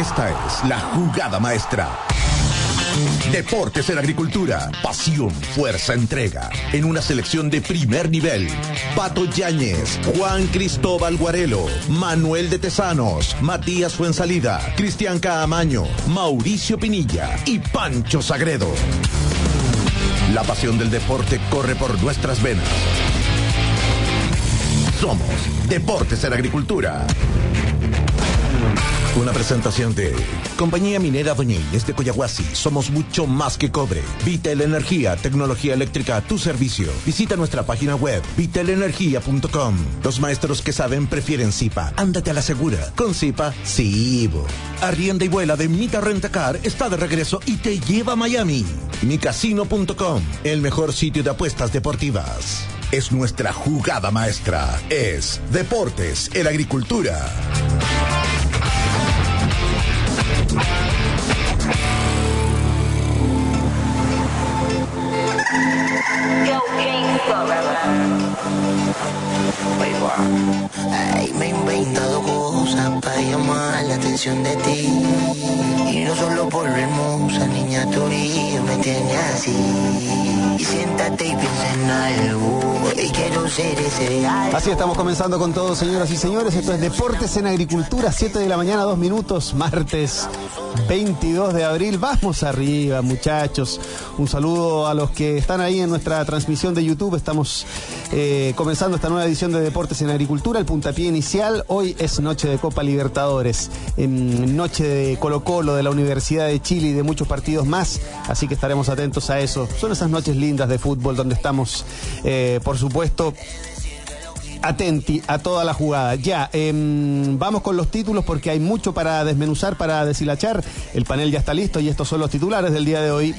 Esta es la jugada maestra. Deportes en Agricultura. Pasión, fuerza, entrega. En una selección de primer nivel. Pato Yáñez, Juan Cristóbal Guarelo, Manuel de Tesanos, Matías Fuensalida, Cristian Caamaño, Mauricio Pinilla y Pancho Sagredo. La pasión del deporte corre por nuestras venas. Somos Deportes en Agricultura. Una presentación de Compañía Minera Doñiles de Coyahuasi. Somos mucho más que cobre. Vitel Energía, tecnología eléctrica a tu servicio. Visita nuestra página web, vitelenergia.com. Los maestros que saben prefieren Zipa. Ándate a la segura. Con Zipa, sí. Arrienda y vuela de Mita Rentacar está de regreso y te lleva a Miami. Micasino.com, el mejor sitio de apuestas deportivas. Es nuestra jugada maestra. Es Deportes en Agricultura. Ay, me he inventado cosas para llamar la atención de ti. Y no solo por lo hermosa, niña, tu orillo me tiene así. Y siéntate y piensa en algo, y quiero ser ese algo. Así estamos comenzando con todo, señoras y señores. Esto es Deportes en Agricultura, 7 de la mañana, 2 minutos, martes 22 de abril. Vamos arriba, muchachos. Un saludo a los que están ahí en nuestra transmisión de YouTube. Estamos comenzando esta nueva edición de Deportes en Agricultura, el puntapié inicial. Hoy es noche de Copa Libertadores, noche de Colo-Colo, de la Universidad de Chile y de muchos partidos más, así que estaremos atentos a eso. Son esas noches lindas de fútbol donde estamos, por supuesto, atenti a toda la jugada. Ya, vamos con los títulos porque hay mucho para desmenuzar, para deshilachar. El panel ya está listo y estos son los titulares del día de hoy.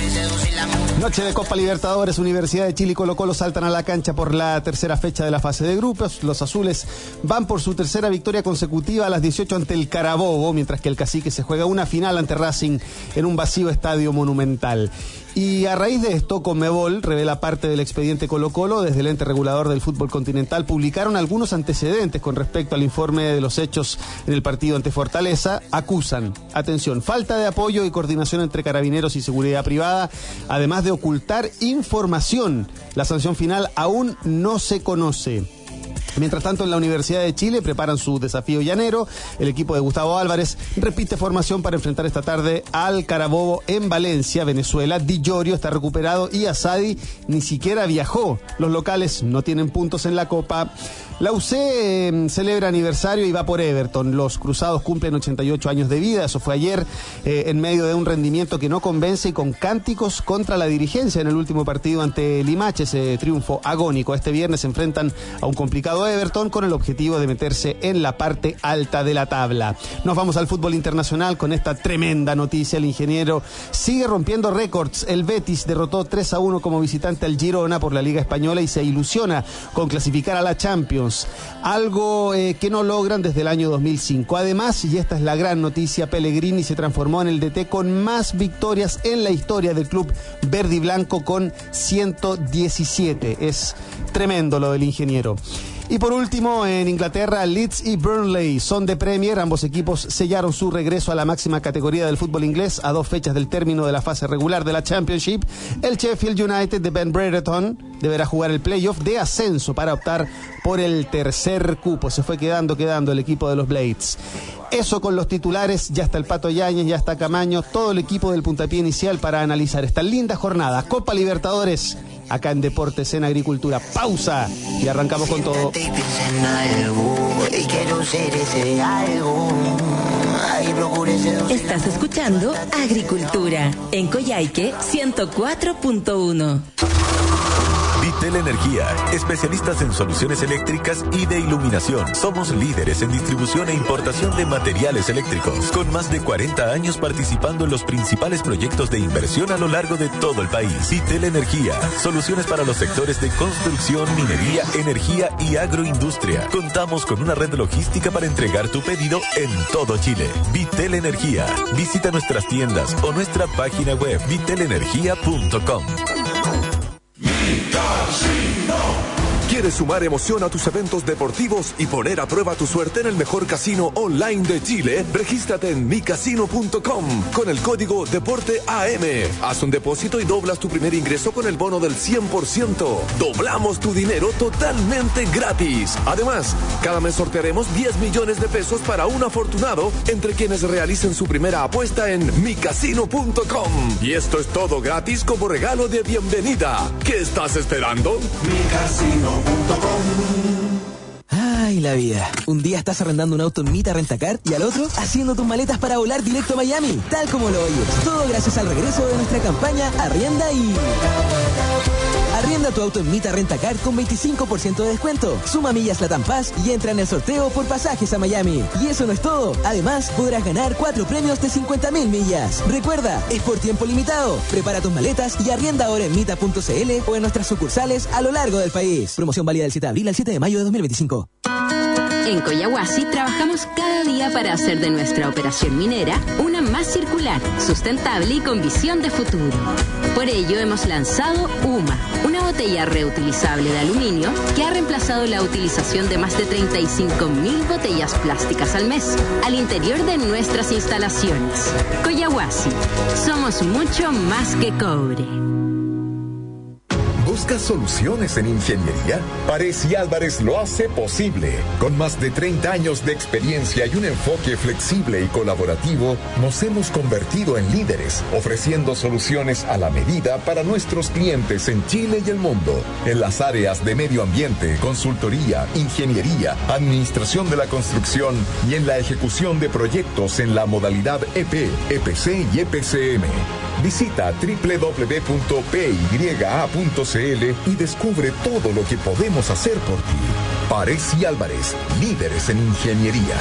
Noche de Copa Libertadores, Universidad de Chile y Colo-Colo saltan a la cancha por la tercera fecha de la fase de grupos. Los azules van por su tercera victoria consecutiva a las 18 ante el Carabobo, mientras que el Cacique se juega una final ante Racing en un vacío estadio Monumental. Y a raíz de esto, Conmebol revela parte del expediente Colo-Colo. Desde el ente regulador del fútbol continental publicaron algunos antecedentes con respecto al informe de los hechos en el partido ante Fortaleza. Acusan, atención, falta de apoyo y coordinación entre carabineros y seguridad privada, además de ocultar información. La sanción final aún no se conoce. Mientras tanto, en la Universidad de Chile preparan su desafío llanero. El equipo de Gustavo Álvarez repite formación para enfrentar esta tarde al Carabobo en Valencia, Venezuela. Di Llorio está recuperado y Asadi ni siquiera viajó. Los locales no tienen puntos en la Copa. La UC celebra aniversario y va por Everton. Los cruzados cumplen 88 años de vida. Eso fue ayer, en medio de un rendimiento que no convence y con cánticos contra la dirigencia en el último partido ante Limache. Ese triunfo agónico. Este viernes se enfrentan a un complicado Everton con el objetivo de meterse en la parte alta de la tabla. Nos vamos al fútbol internacional con esta tremenda noticia. El ingeniero sigue rompiendo récords. El Betis derrotó 3-1 como visitante al Girona por la Liga Española y se ilusiona con clasificar a la Champions. Algo que no logran desde el año 2005. Además, y esta es la gran noticia, Pellegrini se transformó en el DT con más victorias en la historia del club verde y blanco con 117. Es tremendo lo del ingeniero. Y por último, en Inglaterra, Leeds y Burnley son de Premier. Ambos equipos sellaron su regreso a la máxima categoría del fútbol inglés a 2 fechas del término de la fase regular de la Championship. El Sheffield United de Ben Brereton deberá jugar el playoff de ascenso para optar por el tercer cupo. Se fue quedando el equipo de los Blades. Eso con los titulares. Ya está el Pato Yáñez, ya está Camaño, todo el equipo del puntapié inicial para analizar esta linda jornada. Copa Libertadores, acá en Deportes en Agricultura. Pausa y arrancamos con todo. Estás escuchando Agricultura en Coyhaique 104.1. Vitel Energía, especialistas en soluciones eléctricas y de iluminación. Somos líderes en distribución e importación de materiales eléctricos, con más de 40 años participando en los principales proyectos de inversión a lo largo de todo el país. Vitel Energía, soluciones para los sectores de construcción, minería, energía y agroindustria. Contamos con una red logística para entregar tu pedido en todo Chile. Vitel Energía. Visita nuestras tiendas o nuestra página web vitelenergia.com. ¿Quieres sumar emoción a tus eventos deportivos y poner a prueba tu suerte en el mejor casino online de Chile? Regístrate en micasino.com con el código DEPORTEAM. Haz un depósito y doblas tu primer ingreso con el bono del 100%. Doblamos tu dinero totalmente gratis. Además, cada mes sortearemos 10 millones de pesos para un afortunado entre quienes realicen su primera apuesta en micasino.com. Y esto es todo gratis como regalo de bienvenida. ¿Qué estás esperando? micasino.com. Ay, la vida. Un día estás arrendando un auto en Mita Rentacar y al otro haciendo tus maletas para volar directo a Miami. Tal como lo oyes. Todo gracias al regreso de nuestra campaña Arrienda y... Arrienda tu auto en Mita Rentacar con 25% de descuento. Suma millas Latam Pass y entra en el sorteo por pasajes a Miami. Y eso no es todo. Además, podrás ganar 4 premios de 50.000 millas. Recuerda, es por tiempo limitado. Prepara tus maletas y arrienda ahora en mita.cl o en nuestras sucursales a lo largo del país. Promoción válida del 7 de abril al 7 de mayo de 2025. En Coyahuasi trabajamos cada día para hacer de nuestra operación minera una más circular, sustentable y con visión de futuro. Por ello hemos lanzado UMA, una botella reutilizable de aluminio que ha reemplazado la utilización de más de 35.000 botellas plásticas al mes al interior de nuestras instalaciones. Coyahuasi, somos mucho más que cobre. ¿Buscas soluciones en ingeniería? Párez y Álvarez lo hace posible. Con más de 30 años de experiencia y un enfoque flexible y colaborativo, nos hemos convertido en líderes, ofreciendo soluciones a la medida para nuestros clientes en Chile y el mundo. En las áreas de medio ambiente, consultoría, ingeniería, administración de la construcción y en la ejecución de proyectos en la modalidad EP, EPC y EPCM. Visita www.pya.cl y descubre todo lo que podemos hacer por ti. Párez y Álvarez, líderes en ingeniería.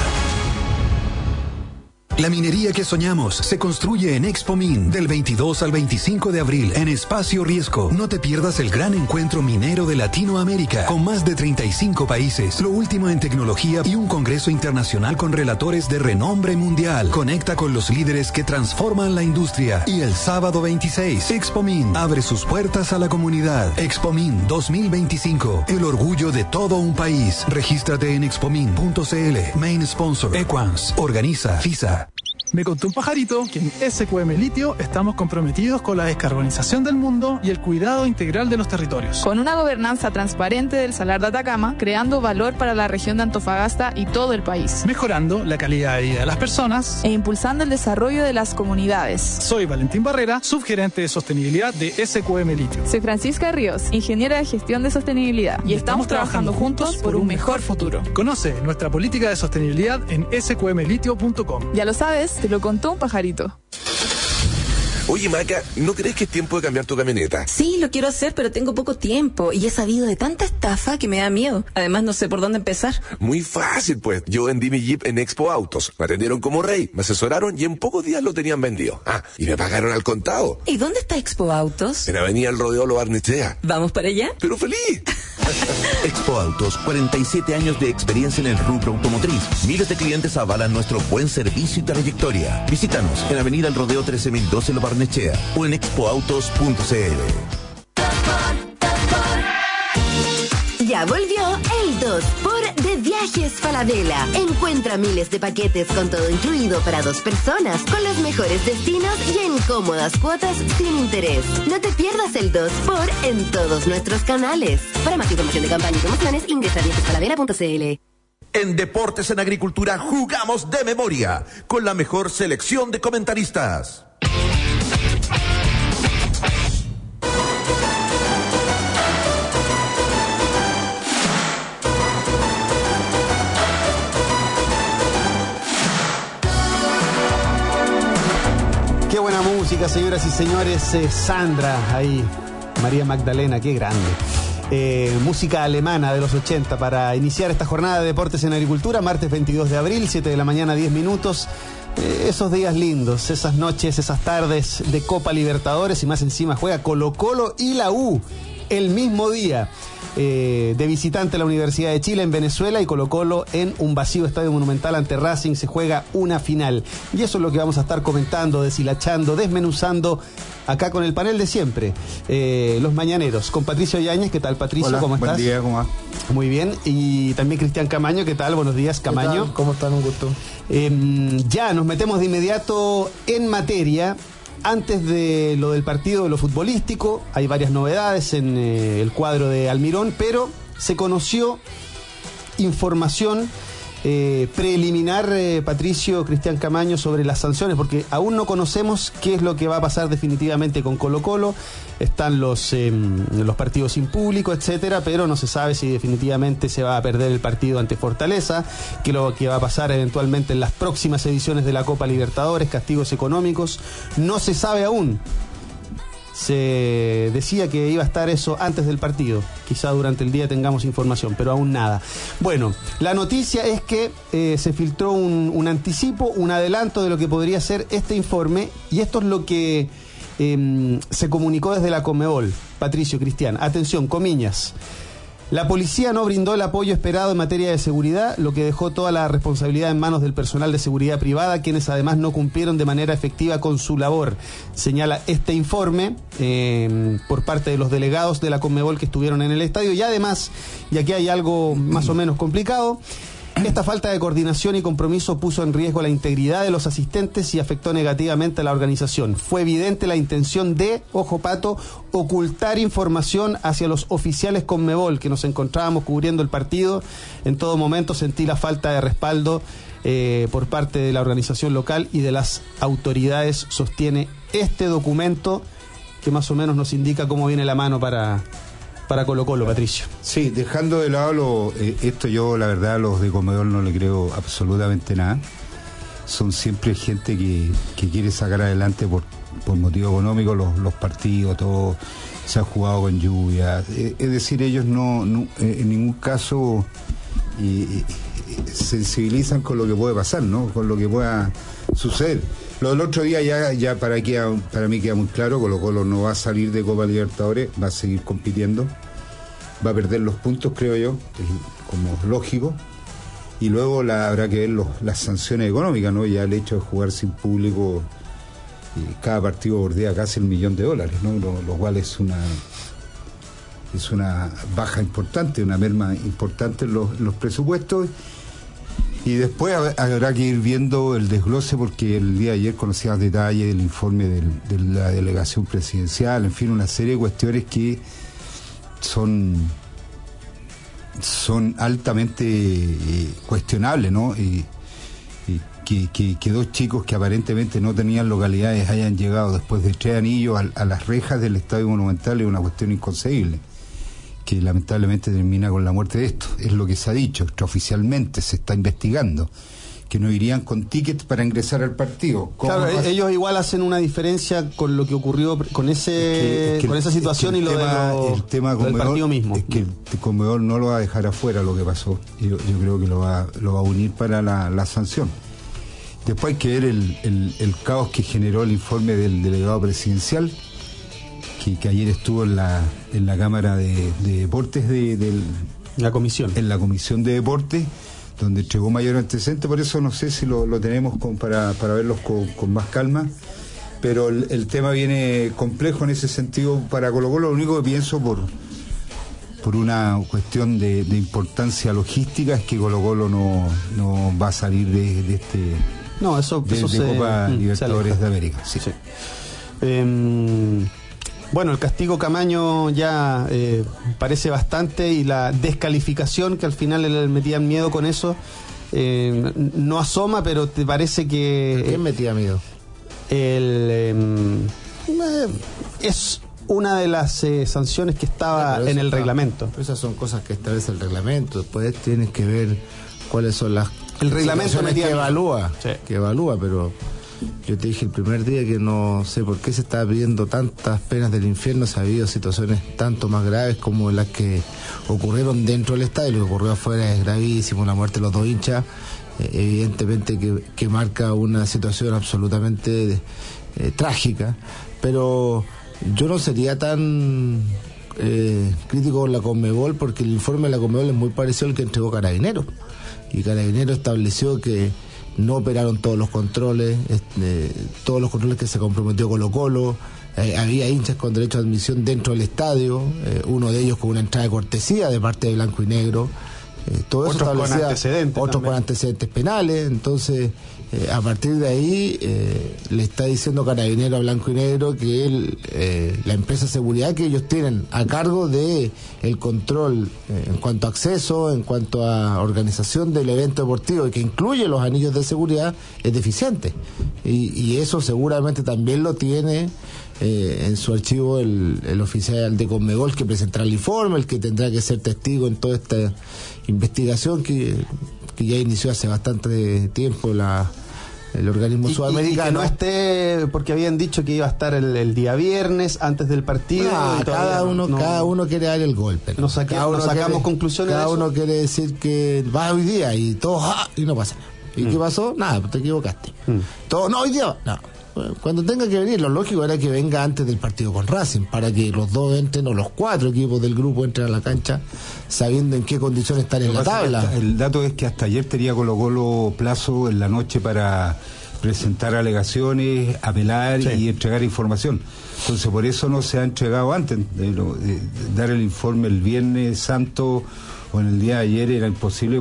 La minería que soñamos se construye en Expo Min del 22 al 25 de abril en Espacio Riesco. No te pierdas el gran encuentro minero de Latinoamérica con más de 35 países, lo último en tecnología y un congreso internacional con relatores de renombre mundial. Conecta con los líderes que transforman la industria. Y el sábado 26, Expo Min abre sus puertas a la comunidad. Expo Min 2025, el orgullo de todo un país. Regístrate en expomin.cl. Main sponsor Equans. Organiza FISA. Me contó un pajarito que en SQM Litio estamos comprometidos con la descarbonización del mundo y el cuidado integral de los territorios. Con una gobernanza transparente del Salar de Atacama, creando valor para la región de Antofagasta y todo el país. Mejorando la calidad de vida de las personas. E impulsando el desarrollo de las comunidades. Soy Valentín Barrera, subgerente de sostenibilidad de SQM Litio. Soy Francisca Ríos, ingeniera de gestión de sostenibilidad. Y estamos trabajando juntos por un mejor futuro. Conoce nuestra política de sostenibilidad en sqmlitio.com. Ya lo sabes. Te lo contó un pajarito. Oye, Maca, ¿no crees que es tiempo de cambiar tu camioneta? Sí, lo quiero hacer, pero tengo poco tiempo y he sabido de tanta estafa que me da miedo. Además, no sé por dónde empezar. Muy fácil, pues. Yo vendí mi Jeep en Expo Autos. Me atendieron como rey, me asesoraron y en pocos días lo tenían vendido. Y me pagaron al contado. ¿Y dónde está Expo Autos? En Avenida El Rodeo Lo Barnechea. ¿Vamos para allá? ¡Pero feliz! Expo Autos, 47 años de experiencia en el rubro automotriz. Miles de clientes avalan nuestro buen servicio y trayectoria. Visítanos en Avenida El Rodeo 13012 Lo Barnechea o en expoautos.cl. Ya volvió el 2x de Viajes Falabella. Encuentra miles de paquetes con todo incluido para 2 personas, con los mejores destinos y en cómodas cuotas sin interés. No te pierdas el 2x en todos nuestros canales. Para más información de campaña y promociones, ingresa a viajesfalabella.cl. En Deportes en Agricultura jugamos de memoria con la mejor selección de comentaristas. Qué buena música, señoras y señores. Sandra, ahí, María Magdalena, qué grande. Música alemana de los 80 para iniciar esta jornada de Deportes en Agricultura, martes 22 de abril, 7 de la mañana, 10 minutos. Esos días lindos, esas noches, esas tardes de Copa Libertadores y más encima juega Colo-Colo y la U el mismo día. de visitante la Universidad de Chile en Venezuela y Colo-Colo en un vacío Estadio Monumental ante Racing se juega una final. Y eso es lo que vamos a estar comentando, deshilachando, desmenuzando acá con el panel de siempre, los mañaneros, con Patricio Yáñez. ¿Qué tal, Patricio? Hola, ¿Cómo estás? Buen día, ¿cómo va? Muy bien. Y también Cristian Camaño. ¿Qué tal? Buenos días, Camaño. ¿Cómo están? Un gusto. Ya nos metemos de inmediato en materia. Antes de lo del partido, de lo futbolístico, hay varias novedades en el cuadro de Almirón, pero se conoció información preliminar, Patricio, Cristian Camaño, sobre las sanciones, porque aún no conocemos qué es lo que va a pasar definitivamente con Colo-Colo. Están los partidos sin público, etcétera, pero no se sabe si definitivamente se va a perder el partido ante Fortaleza, qué es lo que va a pasar eventualmente en las próximas ediciones de la Copa Libertadores, castigos económicos, no se sabe aún. Se decía que iba a estar eso antes del partido. Quizá durante el día tengamos información, pero aún nada. Bueno, la noticia es que se filtró un anticipo, un adelanto de lo que podría ser este informe, y esto es lo que se comunicó desde la Conmebol. Patricio, Cristian, atención, comillas. La policía no brindó el apoyo esperado en materia de seguridad, lo que dejó toda la responsabilidad en manos del personal de seguridad privada, quienes además no cumplieron de manera efectiva con su labor. Señala este informe por parte de los delegados de la Conmebol que estuvieron en el estadio. Y además, y aquí hay algo más o menos complicado, esta falta de coordinación y compromiso puso en riesgo la integridad de los asistentes y afectó negativamente a la organización. Fue evidente la intención de, ojo pato, ocultar información hacia los oficiales Conmebol que nos encontrábamos cubriendo el partido. En todo momento sentí la falta de respaldo por parte de la organización local y de las autoridades, sostiene este documento que más o menos nos indica cómo viene la mano para Colo-Colo, Patricio. Sí, dejando de lado esto, yo la verdad a los de Conmebol no le creo absolutamente nada. Son siempre gente que quiere sacar adelante por motivo económico los partidos, todo se ha jugado con lluvia. Es decir, ellos no en ningún caso sensibilizan con lo que puede pasar, ¿no? Con lo que pueda suceder. Lo del otro día ya para mí queda muy claro. Colo-Colo no va a salir de Copa Libertadores, va a seguir compitiendo, va a perder los puntos, creo yo, como lógico, y luego habrá que ver las sanciones económicas, ¿no? Ya el hecho de jugar sin público, cada partido bordea casi $1 millón, ¿no? Lo cual es una baja importante, una merma importante en los presupuestos. Y después habrá que ir viendo el desglose, porque el día de ayer conocíamos detalles del informe de la delegación presidencial, en fin, una serie de cuestiones que son altamente cuestionables, ¿no? Que dos chicos que aparentemente no tenían localidades hayan llegado después de 3 anillos a las rejas del Estadio Monumental es una cuestión inconcebible, que lamentablemente termina con la muerte de esto. Es lo que se ha dicho extraoficialmente, se está investigando, que no irían con tickets para ingresar al partido. Claro, ellos igual hacen una diferencia con lo que ocurrió con esa situación y lo del partido mismo. Es que el Conmebol no lo va a dejar afuera lo que pasó. Yo creo que lo va a unir para la sanción. Después hay que ver el caos que generó el informe del delegado presidencial, que ayer estuvo en la Cámara de Deportes de la comisión. En la Comisión de Deportes, donde entregó mayor antecedente. Por eso no sé si lo tenemos para verlos con más calma, pero el tema viene complejo en ese sentido para Colo-Colo. Lo único que pienso por una cuestión de importancia logística es que Colo-Colo no va a salir de este Copa Libertadores de América. Sí. Sí. Bueno, el castigo Camaño ya parece bastante, y la descalificación, que al final le metían miedo con eso, no asoma, pero te parece que... ¿Quién metía miedo? Es una de las sanciones que estaba en el reglamento. Pero esas son cosas que establece el reglamento. Después tienes que ver cuáles son las... El reglamento que evalúa, pero... Yo te dije el primer día que no sé por qué se estaba pidiendo tantas penas del infierno. Se ha habido situaciones tanto más graves como las que ocurrieron dentro del estadio. Lo que ocurrió afuera es gravísimo, la muerte de los 2 hinchas, evidentemente que marca una situación absolutamente trágica, pero yo no sería tan crítico con la Conmebol porque el informe de la Conmebol es muy parecido al que entregó Carabineros. Y Carabineros estableció que no operaron todos los controles que se comprometió Colo-Colo. Había hinchas con derecho a admisión dentro del estadio, uno de ellos con una entrada de cortesía de parte de Blanco y Negro. Todo eso establecía otros con antecedentes penales. Entonces, a partir de ahí le está diciendo Carabinero a Blanco y Negro que la empresa de seguridad que ellos tienen a cargo de el control en cuanto a acceso, en cuanto a organización del evento deportivo y que incluye los anillos de seguridad es deficiente, y eso seguramente también lo tiene en su archivo el oficial de Conmebol que presentará el informe, el que tendrá que ser testigo en toda esta investigación que ya inició hace bastante tiempo el organismo sudamericano. Y que no esté, porque habían dicho que iba a estar el día viernes antes del partido. Cada uno quiere dar el golpe. ¿No? Sacamos conclusiones. Cada uno quiere decir que va hoy día y todo y no pasa nada. ¿Y qué pasó? Nada, te equivocaste. Todo, no, hoy día no. Cuando tenga que venir, lo lógico era que venga antes del partido con Racing, para que los dos entren, o los 4 equipos del grupo entren a la cancha sabiendo en qué condiciones están en la tabla. El dato es que hasta ayer tenía Colo-Colo plazo en la noche para presentar alegaciones, apelar y entregar información. Entonces por eso no se ha entregado antes. Dar el informe el Viernes Santo o en el día de ayer era imposible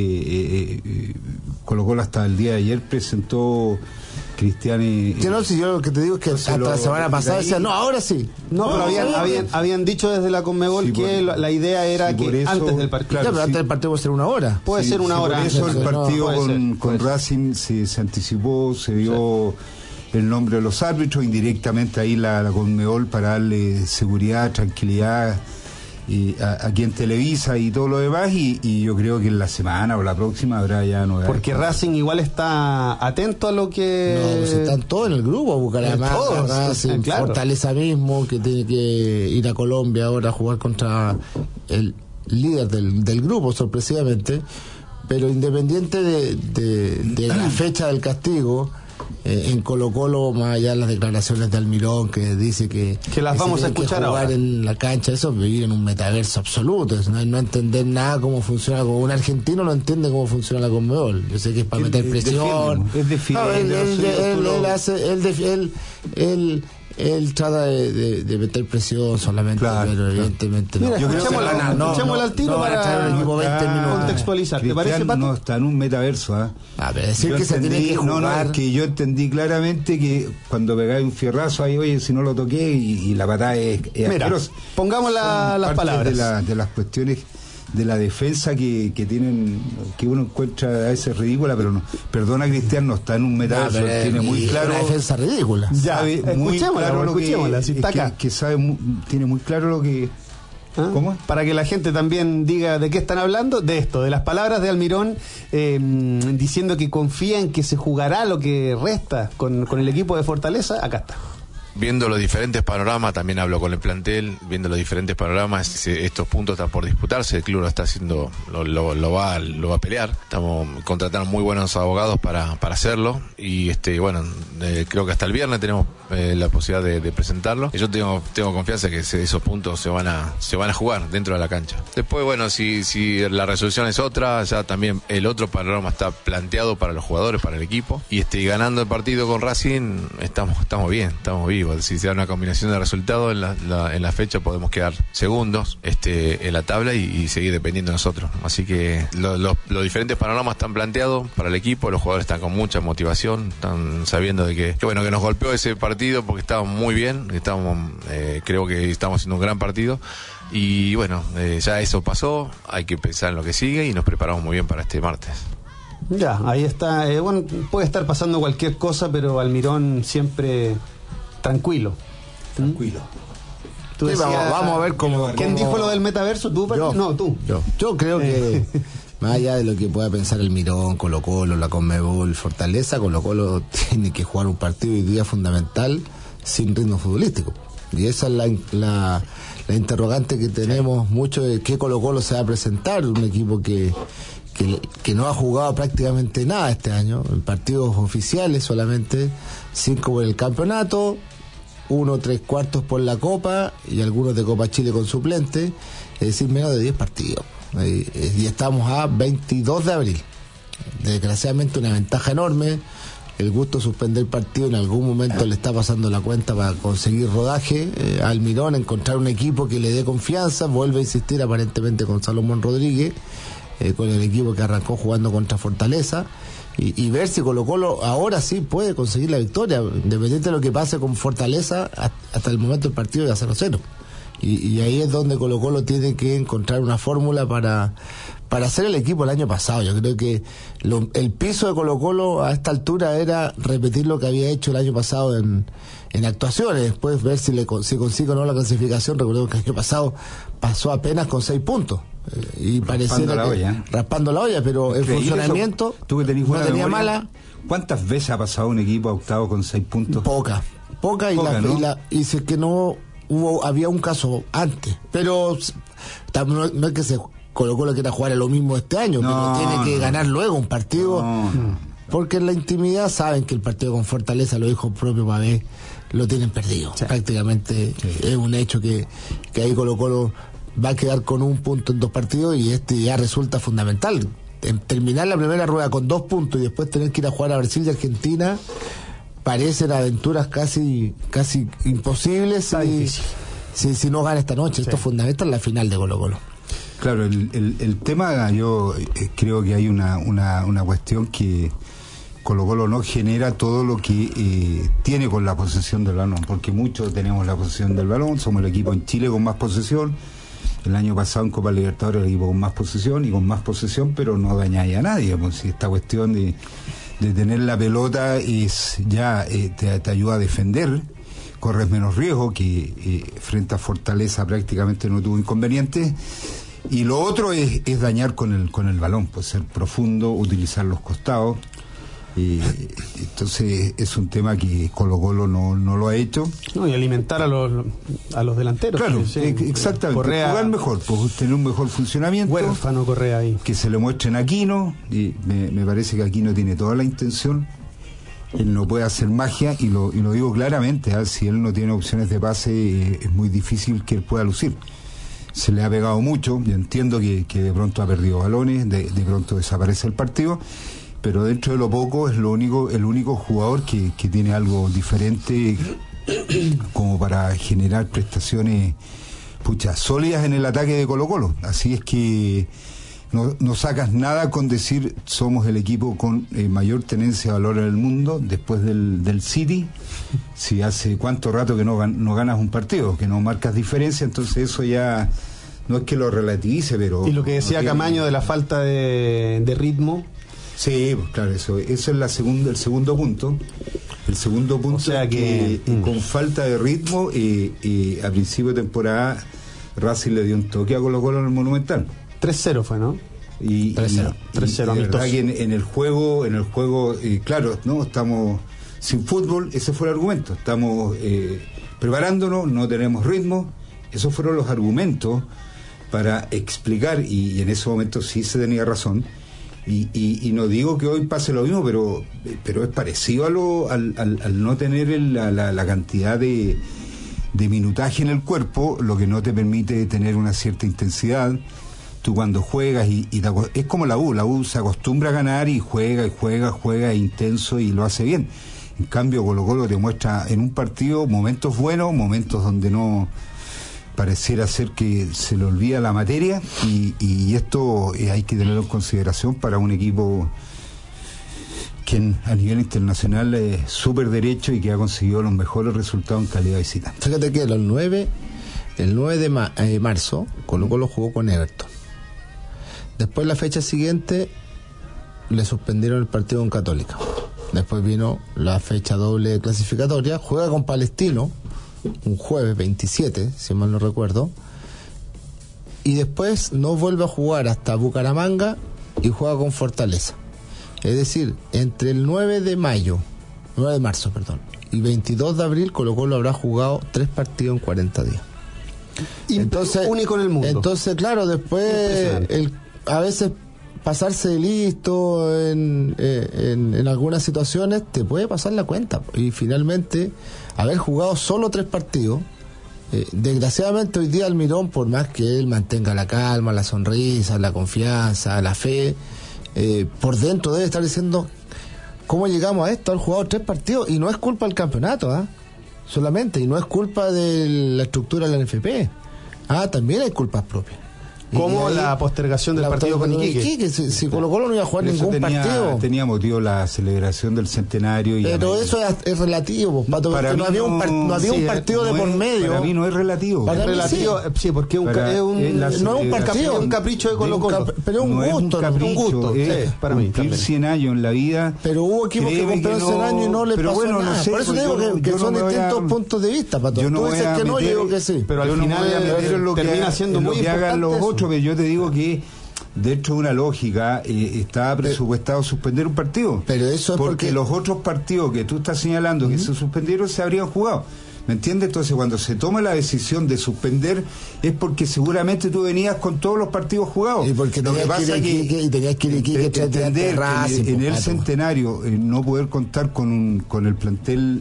porque Colo-Colo hasta el día de ayer presentó Cristiani. Si yo lo que te digo es que hasta la semana pasada decían, no, ahora sí. No, pero habían dicho desde la Conmebol que la idea era que eso, antes del partido. Claro, pero antes del partido puede ser una hora. Puede ser una hora. Por eso el partido con Racing se anticipó, se dio el nombre de los árbitros, indirectamente ahí la Conmebol para darle seguridad, tranquilidad y a quien televisa y todo lo demás, y yo creo que en la semana o la próxima habrá ya novedades. Porque Racing igual está atento a lo que... No, pues están todos en el grupo, Bucaramanga, Racing, claro. Fortaleza mismo, que tiene que ir a Colombia ahora a jugar contra el líder del grupo, sorpresivamente, pero independiente de la fecha del castigo, en Colo-Colo, más allá de las declaraciones de Almirón que dice que las vamos a escuchar que jugar ahora en la cancha, eso es vivir en un metaverso absoluto, no entender nada cómo funciona, como un argentino no entiende cómo funciona la Conmebol. Yo sé que es para meter presión, él trata de meter presión solamente, claro, pero evidentemente no. Mira, escuchémosla al tiro para contextualizar. ¿Te parece, Pato? No está en un metaverso. A ver, decir que se tiene que jugar. No, es que yo entendí claramente que cuando pegáis un fierrazo ahí, oye, si no lo toqué y la patada es asquerosa. Pongamos las palabras. De las cuestiones de la defensa que tienen, que uno encuentra a veces ridícula, pero no, perdona, Cristian, no está en un metaverso, tiene muy claro una defensa ridícula. Sabe muy claro lo que si está acá. Que sabe, tiene muy claro lo que... ¿Cómo? Para que la gente también diga de qué están hablando, de esto, de las palabras de Almirón diciendo que confía en que se jugará lo que resta con el equipo de Fortaleza. Acá está. Viendo los diferentes panoramas, también hablo con el plantel, viendo los diferentes panoramas, estos puntos están por disputarse, el club lo está haciendo, lo va a pelear, estamos contratando muy buenos abogados para hacerlo, y creo que hasta el viernes tenemos la posibilidad de presentarlo. Yo tengo confianza que esos puntos se van a jugar dentro de la cancha. Después, si la resolución es otra, ya también el otro panorama está planteado para los jugadores, para el equipo, y ganando el partido con Racing estamos bien, estamos vivos. Si se da una combinación de resultados en la fecha, podemos quedar segundos en la tabla y seguir dependiendo de nosotros. Así que los diferentes panoramas están planteados para el equipo, los jugadores están con mucha motivación, están sabiendo de que nos golpeó ese partido porque estábamos muy bien, creo que estamos haciendo un gran partido, y ya eso pasó, hay que pensar en lo que sigue y nos preparamos muy bien para este martes. Ya, ahí está, puede estar pasando cualquier cosa, pero Almirón siempre... Tranquilo. Tú decías, vamos a ver cómo... ¿Quién dijo lo del metaverso? ¿Tú? Tú. Yo creo que más allá de lo que pueda pensar el Mirón, Colo-Colo, la Conmebol, Fortaleza, Colo-Colo tiene que jugar un partido hoy día fundamental sin ritmo futbolístico. Y esa es la interrogante que tenemos mucho, de qué Colo-Colo se va a presentar, un equipo que no ha jugado prácticamente nada este año, en partidos oficiales solamente 5 por el campeonato, uno 3/4 por la Copa y algunos de Copa Chile con suplente, es decir, menos de 10 partidos. Y estamos a 22 de abril. Desgraciadamente una ventaja enorme. El gusto de suspender el partido en algún momento le está pasando la cuenta para conseguir rodaje. Almirón, encontrar un equipo que le dé confianza, vuelve a insistir aparentemente con Salomón Rodríguez, con el equipo que arrancó jugando contra Fortaleza, y ver si Colo-Colo ahora sí puede conseguir la victoria, independiente de lo que pase con Fortaleza hasta el momento del partido de 0-0. Y ahí es donde Colo-Colo tiene que encontrar una fórmula para hacer el equipo el año pasado. Yo creo que el piso de Colo-Colo a esta altura era repetir lo que había hecho el año pasado en actuaciones, después ver si consigue o no la clasificación. Recordemos que el año pasado pasó apenas con 6 puntos. Y pareciera raspando la olla, pero el funcionamiento tú que tenés no tenía mala. ¿Cuántas veces ha pasado un equipo a octavo con 6 puntos? Poca, ¿no? Y si es que no había un caso antes, pero no es que se Colo-Colo quiera jugar a lo mismo este año, pero tiene que ganar luego un partido, porque en la intimidad saben que el partido con Fortaleza, lo dijo el propio Pavé, lo tienen perdido. Prácticamente es un hecho que ahí Colo-Colo va a quedar con 1 punto en 2 partidos, y ya resulta fundamental. En terminar la primera rueda con 2 puntos y después tener que ir a jugar a Brasil y Argentina, parecen aventuras casi imposibles si no gana esta noche. Esto es fundamental en la final de Colo-Colo. Claro, el tema, yo creo que hay una cuestión que Colo-Colo no genera todo lo que tiene con la posesión del balón, porque muchos tenemos la posesión del balón, somos el equipo en Chile con más posesión. El año pasado en Copa Libertadores el equipo con más posesión, pero no dañáis a nadie. Pues, si esta cuestión de tener la pelota te ayuda a defender, corres menos riesgo, que frente a Fortaleza prácticamente no tuvo inconvenientes. Y lo otro es dañar con el balón, pues ser profundo, utilizar los costados. Entonces es un tema que Colo-Colo no lo ha hecho. No, y alimentar a los delanteros. Claro, exactamente. Correa, jugar mejor, pues tener un mejor funcionamiento. Huérfano Correa ahí. Que se le muestren a Aquino, y me parece que Aquino tiene toda la intención. Él no puede hacer magia, y lo digo claramente, si él no tiene opciones de pase, es muy difícil que él pueda lucir. Se le ha pegado mucho, yo entiendo que de pronto ha perdido balones, de pronto desaparece el partido, pero dentro de lo poco es el único jugador que tiene algo diferente como para generar prestaciones sólidas en el ataque de Colo-Colo. Así es que no sacas nada con decir somos el equipo con mayor tenencia de valor en el mundo después del City. Si hace cuánto rato que no ganas un partido, que no marcas diferencia, entonces eso ya no es que lo relativice, pero... Y lo que decía Camaño de la falta de ritmo. Sí, pues claro, eso es el segundo punto. El segundo punto, o sea que con falta de ritmo, a principio de temporada Racing le dio un toque a Colo-Colo en el Monumental. 3-0 fue, ¿no? 3-0. 3-0, la verdad que en el juego, claro, no estamos sin fútbol, ese fue el argumento. Estamos preparándonos, no tenemos ritmo. Esos fueron los argumentos para explicar, y en ese momento sí se tenía razón. Y no digo que hoy pase lo mismo, pero es parecido al no tener la cantidad de minutaje en el cuerpo, lo que no te permite tener una cierta intensidad. Tú cuando juegas es como la U se acostumbra a ganar y juega intenso y lo hace bien. En cambio Colo-Colo te muestra en un partido momentos buenos, momentos donde no pareciera ser que se le olvida la materia, y esto hay que tenerlo en consideración para un equipo que a nivel internacional es súper derecho y que ha conseguido los mejores resultados en calidad de visitante. Fíjate que el 9 de marzo Colo-Colo jugó con Everton. Después la fecha siguiente le suspendieron el partido con Católica. Después vino la fecha doble clasificatoria, juega con Palestino un jueves 27, si mal no recuerdo, y después no vuelve a jugar hasta Bucaramanga y juega con Fortaleza. Es decir, entre el 9 de marzo, y 22 de abril Colo-Colo habrá jugado 3 partidos en 40 días. Entonces, único en el mundo. Entonces, claro, después a veces pasarse de listo en algunas situaciones te puede pasar la cuenta. Y finalmente, haber jugado solo 3 partidos, desgraciadamente hoy día Almirón, por más que él mantenga la calma, la sonrisa, la confianza, la fe, por dentro debe estar diciendo cómo llegamos a esto, haber jugado 3 partidos, y no es culpa del campeonato, solamente, y no es culpa de la estructura de la NFP, también hay culpas propias. Como la postergación del partido con Iquique. Si Colo-Colo no iba a jugar ningún partido. Tenía motivo la celebración del centenario. Pero eso es relativo, Pato, porque no había un partido de por medio. Para mí no es relativo. Para mí sí, porque no es un partido, es un capricho de Colo-Colo. Pero es un gusto. Para mí, cumplir 100 años en la vida. Pero hubo equipos que cumplieron 100 años y no les pasó nada. Por eso digo que son distintos puntos de vista, Pato. Tú dices que no, yo digo que sí. Pero al final termina siendo muy importante. Pero yo te digo que dentro de una lógica está presupuestado suspender un partido. Pero eso es porque los otros partidos que tú estás señalando que se suspendieron se habrían jugado. ¿Me entiendes? Entonces, cuando se toma la decisión de suspender es porque seguramente tú venías con todos los partidos jugados. Y porque tenías que ir entender que en el centenario no poder contar con el plantel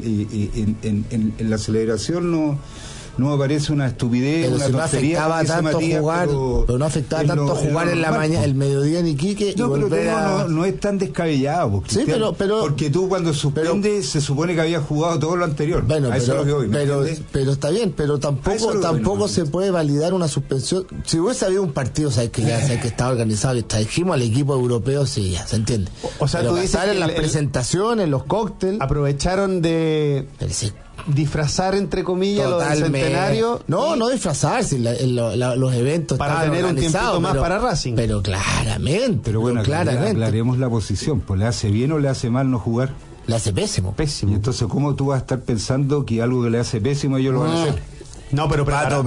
en la celebración no me parece una estupidez, pero una tontería. No afectaba tanto jugar, pero no afectaba tanto jugar en la mañana, el mediodía en Iquique. No, pero no es tan descabellado. Sí, pero porque tú cuando suspendes se supone que habías jugado todo lo anterior. Bueno, pero está bien, pero tampoco se puede validar una suspensión. Si hubiese habido un partido, sabes que estaba organizado y dijimos al equipo europeo, sí, ya se entiende. O sea, tú dices en las presentaciones, los cócteles, aprovecharon de disfrazar, entre comillas, lo del centenario. No disfrazar, si los eventos para tener un tiempito más para Racing. Pero claramente. Pero bueno, aclaremos la posición. Pues, ¿le hace bien o le hace mal no jugar? Le hace pésimo. Y entonces, ¿cómo tú vas a estar pensando que algo que le hace pésimo ellos lo van a hacer? No, pero Pato,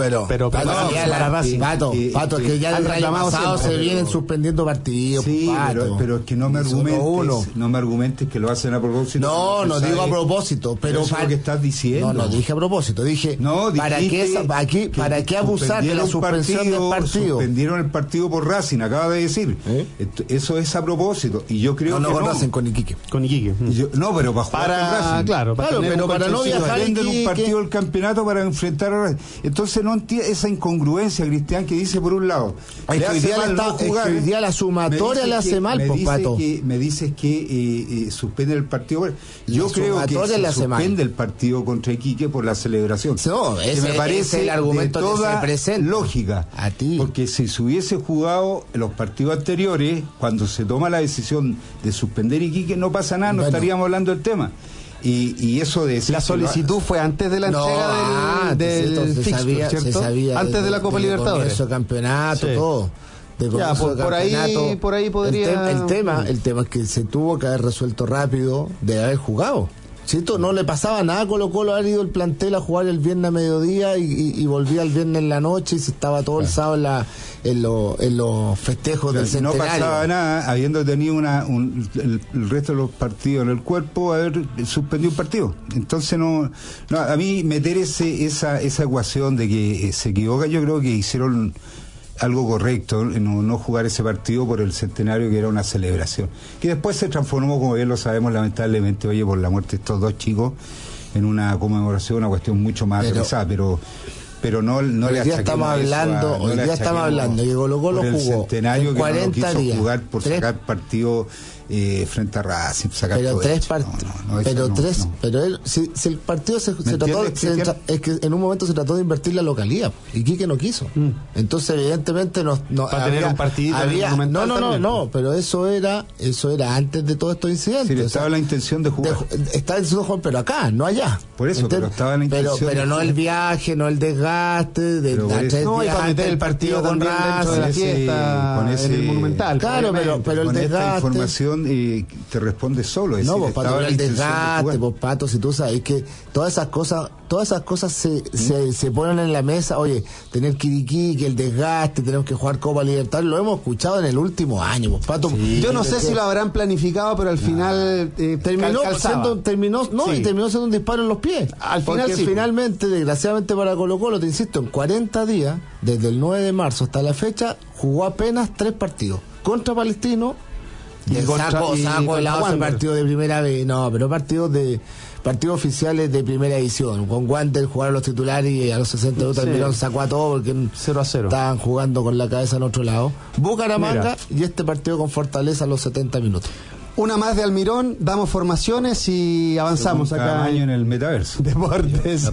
que ya el año pasado se vienen suspendiendo partidos. Sí, pero es que no me argumentes que lo hacen a propósito. No digo a propósito, pero eso es lo que estás diciendo. No dije a propósito, dije ¿para qué abusar de la suspensión del partido? Suspendieron el partido por Racing, acaba de decir. Eso es a propósito, y yo creo que no conocen con Iquique. No, pero para jugar con Racing. Claro, pero para no viajar en un partido del campeonato para enfrentar a Racing. Entonces no entiendo esa incongruencia, Cristian, que dice por un lado hoy día la sumatoria le hace mal, Pato. Me dices que suspende el partido. Yo creo que se suspende el partido contra Iquique por la celebración. No, ese me parece el argumento de toda que se presenta. Lógica. A ti. Porque si se hubiese jugado los partidos anteriores, cuando se toma la decisión de suspender Iquique, no pasa nada, no estaríamos hablando del tema. Y eso de la solicitud fue antes de la entrega del fixture, ¿cierto? Antes de la Copa Libertadores. Eso, campeonato, todo. Ya, por ahí podría. El tema es que se tuvo que haber resuelto rápido de haber jugado. ¿Cierto? No le pasaba nada a Colo-Colo haber ido el plantel a jugar el viernes a mediodía y volvía el viernes en la noche y se estaba todo el sábado en los festejos del centenario. No pasaba nada, habiendo tenido el resto de los partidos en el cuerpo, haber suspendido un partido. Entonces a mí meter esa ecuación de que se equivoca, yo creo que hicieron algo correcto, no jugar ese partido por el centenario, que era una celebración, que después se transformó, como bien lo sabemos, lamentablemente, por la muerte de estos dos chicos, en una conmemoración, una cuestión mucho más aterrizada, pero no le estamos hablando, hoy día estamos hablando que Colo-Colo jugó el centenario, en 40 que no lo quiso días jugar por sacar partido frente a Racing, pero si el partido se trató, es que en un momento se trató de invertir la localidad y Quique no quiso. Entonces evidentemente para tener un partidito pero eso era antes de todos estos incidentes. Sí, estaba la intención de jugar. Estaba la intención de jugar, pero acá, no allá. Por eso, pero estaba la intención. Pero no el viaje, no el desgaste de y para meter el partido con Racing, de la fiesta, en el Monumental. Claro, pero el desgaste. Información te responde solo. No, pues Pato, el desgaste, pues Pato, si tú sabes que todas esas cosas se ponen en la mesa. Oye, tener Kiriquí, que el desgaste, tenemos que jugar Copa Libertadores, lo hemos escuchado en el último año, pues Pato. Sí, yo no sé si lo habrán planificado, pero al final terminó siendo un disparo en los pies. Al final porque finalmente, desgraciadamente para Colo-Colo, te insisto, en 40 días, desde el 9 de marzo hasta la fecha, jugó apenas 3 partidos. Contra Palestino, y saco el agua, partido de primera vez, no, pero partidos oficiales de primera edición. Con Wander jugaron los titulares y a los 60 minutos el Mirón sacó a todo porque 0-0 estaban jugando con la cabeza en otro lado. Bucaramanga y este partido con Fortaleza a los 70 minutos. Una más de Almirón, damos formaciones y avanzamos acá en el metaverso. Deportes.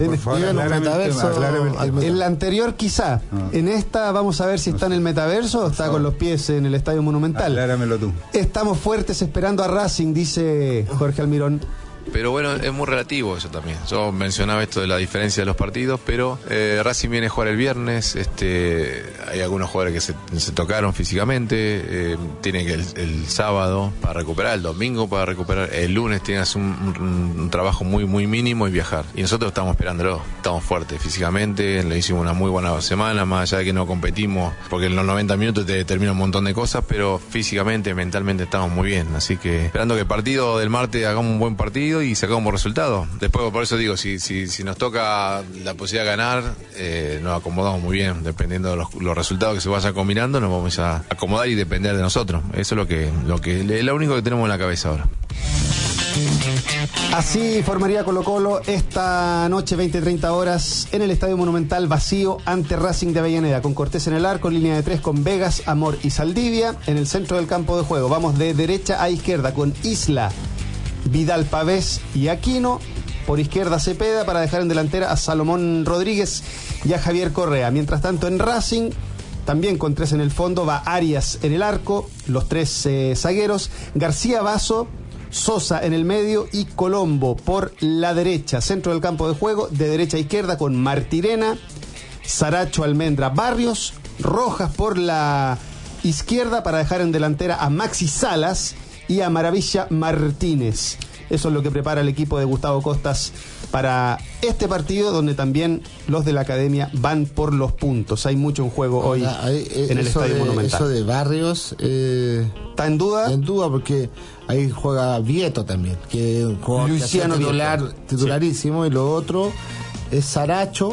En la anterior quizá. En esta vamos a ver si está en el metaverso o está con los pies en el Estadio Monumental. Acláramelo tú. Estamos fuertes esperando a Racing, dice Jorge Almirón. Pero bueno, es muy relativo eso también. Yo mencionaba esto de la diferencia de los partidos, pero Racing viene a jugar el viernes, hay algunos jugadores que se tocaron físicamente, tiene que el sábado para recuperar, el domingo para recuperar, el lunes tiene que hacer un trabajo muy muy mínimo y viajar. Y nosotros estamos esperándolo, estamos fuertes físicamente, le hicimos una muy buena semana, más allá de que no competimos, porque en los 90 minutos te determina un montón de cosas, pero físicamente, mentalmente estamos muy bien. Así que esperando que el partido del martes hagamos un buen partido y sacamos resultados. Después, por eso digo, si nos toca la posibilidad de ganar, nos acomodamos muy bien. Dependiendo de los resultados que se vayan combinando, nos vamos a acomodar y depender de nosotros. Eso es lo único que tenemos en la cabeza ahora. Así formaría Colo-Colo esta noche 20-30 horas en el Estadio Monumental vacío ante Racing de Avellaneda, con Cortés en el arco, línea de 3 con Vegas, Amor y Saldivia en el centro del campo de juego. Vamos de derecha a izquierda con Isla, Vidal, Pavés y Aquino. Por izquierda Cepeda para dejar en delantera a Salomón Rodríguez y a Javier Correa. Mientras tanto en Racing, también con 3 en el fondo, va Arias en el arco, los 3 zagueros, García Basso, Sosa en el medio y Colombo por la derecha. Centro del campo de juego, de derecha a izquierda con Martirena, Saracho, Almendra, Barrios, Rojas por la izquierda para dejar en delantera a Maxi Salas y a Maravilla Martínez. Eso es lo que prepara el equipo de Gustavo Costas para este partido, donde también los de la academia van por los puntos. Hay mucho en juego hoy en el Estadio Monumental. Eso de Barrios ¿está en duda? En duda, porque ahí juega Vieto también, que juega Luciano titularísimo, sí. Y lo otro es Saracho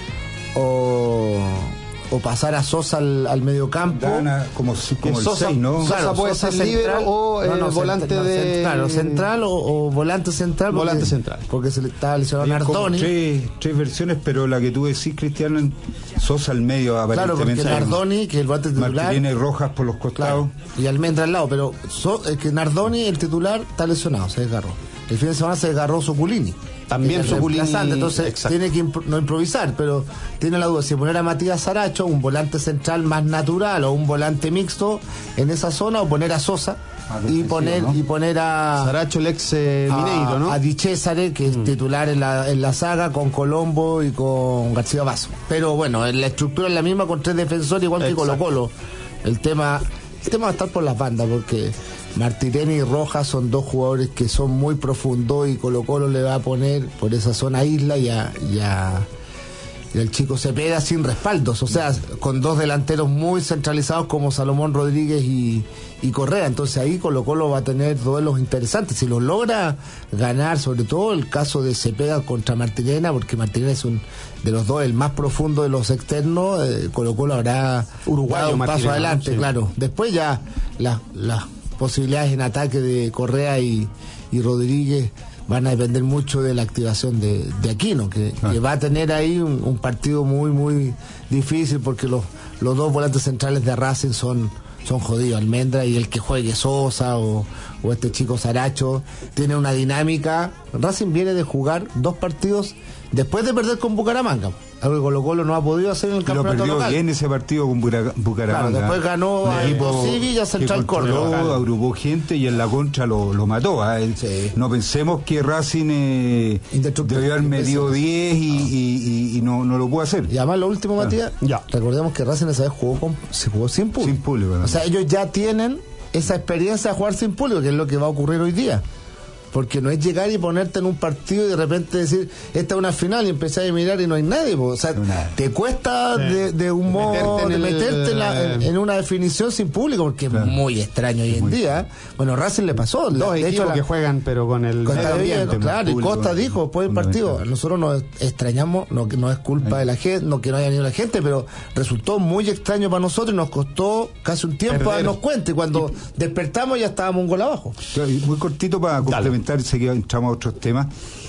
o pasar a Sosa al medio campo. Como el Sosa, 6, ¿no? Sosa puede ser líbero o volante central o volante central. Volante central. Porque se le está lesionando a Nardoni. Tres versiones, pero la que tú decís, Cristiano, Sosa al medio aparentemente. Claro, porque Nardoni, que el volante titular, tiene Rojas por los costados. Claro, y Almendra al lado, pero es que Nardoni, el titular, está lesionado, se desgarró. El fin de semana se desgarró Zuculini. También Zuculini, entonces tiene que no improvisar, pero tiene la duda si poner a Matías Saracho, un volante central más natural o un volante mixto en esa zona, o poner a Sosa y poner a Saracho, el ex Mineiro, ¿no? A Di Cesare, que es titular en la saga, con Colombo y con García Basso. Pero bueno, la estructura es la misma con 3 defensores, igual que Colo-Colo. El tema va a estar por las bandas, porque Martirena y Rojas son 2 jugadores que son muy profundos, y Colo-Colo le va a poner por esa zona Isla y el chico Cepeda sin respaldos, o sea, con 2 delanteros muy centralizados como Salomón Rodríguez y Correa. Entonces ahí Colo-Colo va a tener duelos interesantes si lo logra ganar, sobre todo el caso de Cepeda contra Martirena, porque Martirena es de los 2 el más profundo de los externos. Colo-Colo habrá dado un paso adelante, sí. Claro. Después ya las posibilidades en ataque de Correa y Rodríguez van a depender mucho de la activación de Aquino, que va a tener ahí un partido muy muy difícil, porque los 2 volantes centrales de Racing son jodidos, Almendra y el que juegue Sosa o este chico Saracho. Tiene una dinámica. Racing viene de jugar 2 partidos después de perder con Bucaramanga, algo que Colo-Colo no ha podido hacer en el campeonato local. Lo perdió bien ese partido con Bucaramanga. Claro, después ganó a Imposible y a Central Córdoba. Agrupó gente y en la contra lo mató. Sí. No pensemos que Racing debió haber medido 10 y no lo pudo hacer. Y además lo último, Matías, recordemos que Racing esa vez se jugó sin público. Sin público, ¿no? O sea, ellos ya tienen esa experiencia de jugar sin público, que es lo que va a ocurrir hoy día. Porque no es llegar y ponerte en un partido y de repente decir, esta es una final, y empezar a mirar y no hay nadie. O sea, te cuesta de un modo meterte en una definición sin público, porque es muy extraño hoy en día. Bueno, Racing le pasó. Dos equipos que juegan, pero con el medio ambiente. Claro, y Costa dijo después del partido, nosotros nos extrañamos, no es culpa de la gente, no que no haya venido la gente, pero resultó muy extraño para nosotros y nos costó casi un tiempo darnos cuenta. Y cuando despertamos ya estábamos un gol abajo. Muy cortito para complementar. Sé que entramos a otros temas.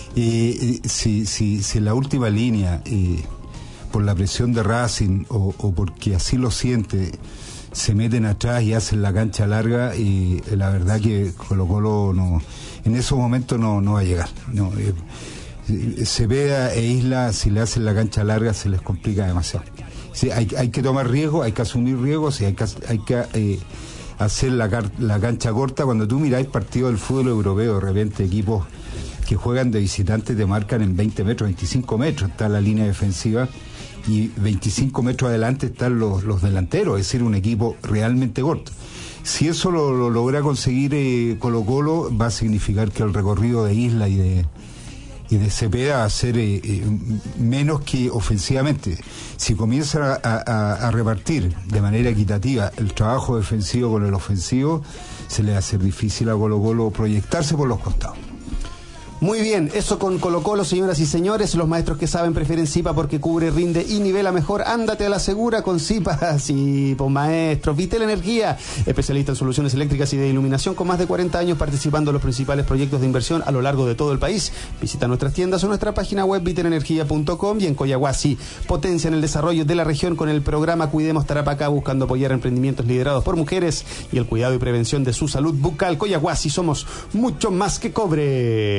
Si en la última línea, por la presión de Racing o porque así lo siente, se meten atrás y hacen la cancha larga, la verdad que Colo-Colo no, en esos momentos no va a llegar. No, Cepeda e Isla, si le hacen la cancha larga, se les complica demasiado. Sí, hay que tomar riesgos, hay que asumir riesgos y hay que hacer la cancha corta. Cuando tú miráis partidos del fútbol europeo, de repente equipos que juegan de visitantes te marcan en 20 metros, 25 metros, está la línea defensiva y 25 metros adelante están los delanteros, es decir, un equipo realmente corto. Si eso lo logra conseguir Colo-Colo, va a significar que el recorrido de Isla y de Cepeda va a ser menos que ofensivamente. Si comienza a repartir de manera equitativa el trabajo defensivo con el ofensivo, se le va a hacer difícil a Colo-Colo proyectarse por los costados. Muy bien, eso con Colo-Colo, señoras y señores. Los maestros que saben prefieren Zipa porque cubre, rinde y nivela mejor. Ándate a la segura con Zipa. Sí, pues maestros. Vitel Energía, especialista en soluciones eléctricas y de iluminación, con más de 40 años participando en los principales proyectos de inversión a lo largo de todo el país. Visita nuestras tiendas o nuestra página web vitelenergia.com. Y en Coyahuasi potencian el desarrollo de la región con el programa Cuidemos Tarapacá, buscando apoyar emprendimientos liderados por mujeres y el cuidado y prevención de su salud bucal. Coyahuasi, somos mucho más que cobre.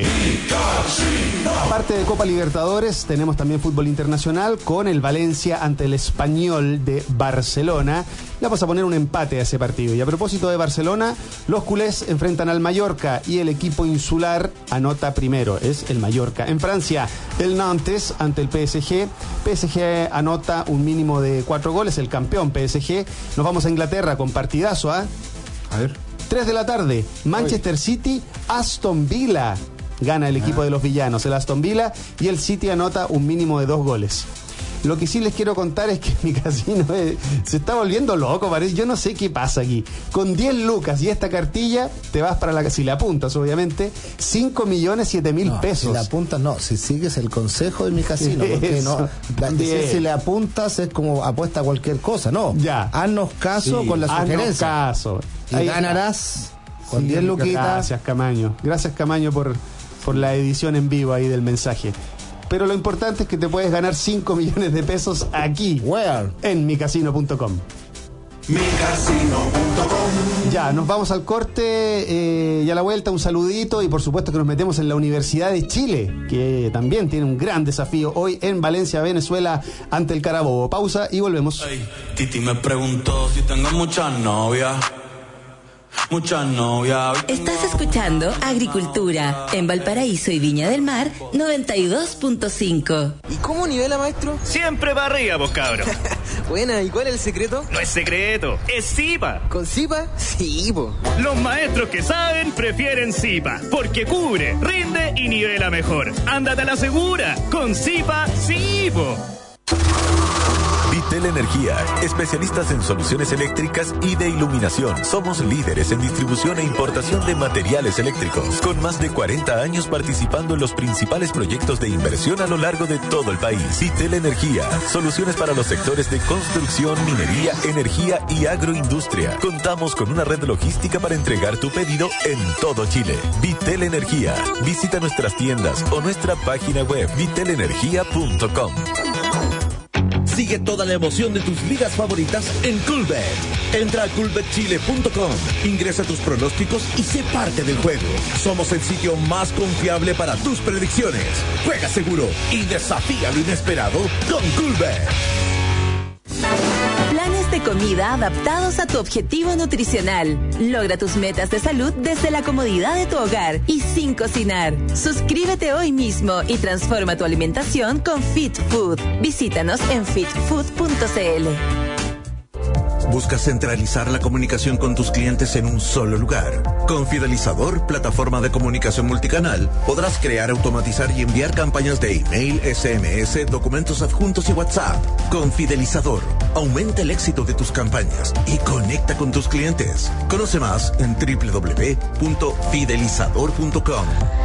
Aparte de Copa Libertadores, tenemos también fútbol internacional con el Valencia ante el Español de Barcelona. Le vamos a poner un empate a ese partido. Y a propósito de Barcelona, los culés enfrentan al Mallorca y el equipo insular anota primero, es el Mallorca. En Francia, el Nantes ante el PSG. PSG anota un mínimo de 4 goles, el campeón PSG. Nos vamos a Inglaterra con partidazo, A ver. 3 de la tarde, Manchester City, Aston Villa. Gana el equipo de los villanos, el Aston Villa, y el City anota un mínimo de 2 goles. Lo que sí les quiero contar es que mi casino se está volviendo loco, parece. Yo no sé qué pasa aquí. Con 10 lucas y esta cartilla, te vas para si le apuntas, obviamente, 5.007.000 pesos. Si le apuntas, no. Si sigues el consejo de mi casino, porque si le apuntas es como apuesta a cualquier cosa. No, ya. Haznos caso con la sugerencia. Haznos caso. Y ganarás con 10 luquitas. Gracias, Camaño. Gracias, Camaño, por la edición en vivo ahí del mensaje. Pero lo importante es que te puedes ganar 5 millones de pesos aquí. Where? En micasino.com. Micasino.com. Ya, nos vamos al corte y a la vuelta un saludito, y por supuesto que nos metemos en la Universidad de Chile, que también tiene un gran desafío hoy en Valencia, Venezuela, ante el Carabobo. Pausa y volvemos. Hey, Titi me preguntó si tengo muchas novias. Muchas novias. Estás escuchando Agricultura en Valparaíso y Viña del Mar 92.5. ¿Y cómo nivela, maestro? Siempre para arriba, vos cabros. Buena, ¿y cuál es el secreto? No es secreto, es Zipa. ¿Con Zipa? Sí, po. Los maestros que saben prefieren Zipa, porque cubre, rinde y nivela mejor. Ándate a la segura, con Zipa, sí, po. Vitel Energía, especialistas en soluciones eléctricas y de iluminación. Somos líderes en distribución e importación de materiales eléctricos, con más de 40 años participando en los principales proyectos de inversión a lo largo de todo el país. Vitel Energía, soluciones para los sectores de construcción, minería, energía y agroindustria. Contamos con una red logística para entregar tu pedido en todo Chile. Vitel Energía, visita nuestras tiendas o nuestra página web vitelenergia.com. Sigue toda la emoción de tus ligas favoritas en Coolbet. Entra a coolbetchile.com, ingresa tus pronósticos y sé parte del juego. Somos el sitio más confiable para tus predicciones. Juega seguro y desafía lo inesperado con Coolbet. Planes de comida adaptados a tu objetivo nutricional. Logra tus metas de salud desde la comodidad de tu hogar y sin cocinar. Suscríbete hoy mismo y transforma tu alimentación con Fit Food. Visítanos en fitfood.cl. ¿Buscas centralizar la comunicación con tus clientes en un solo lugar? Con Fidelizador, plataforma de comunicación multicanal, podrás crear, automatizar y enviar campañas de email, SMS, documentos adjuntos y WhatsApp. Con Fidelizador, aumenta el éxito de tus campañas y conecta con tus clientes. Conoce más en www.fidelizador.com.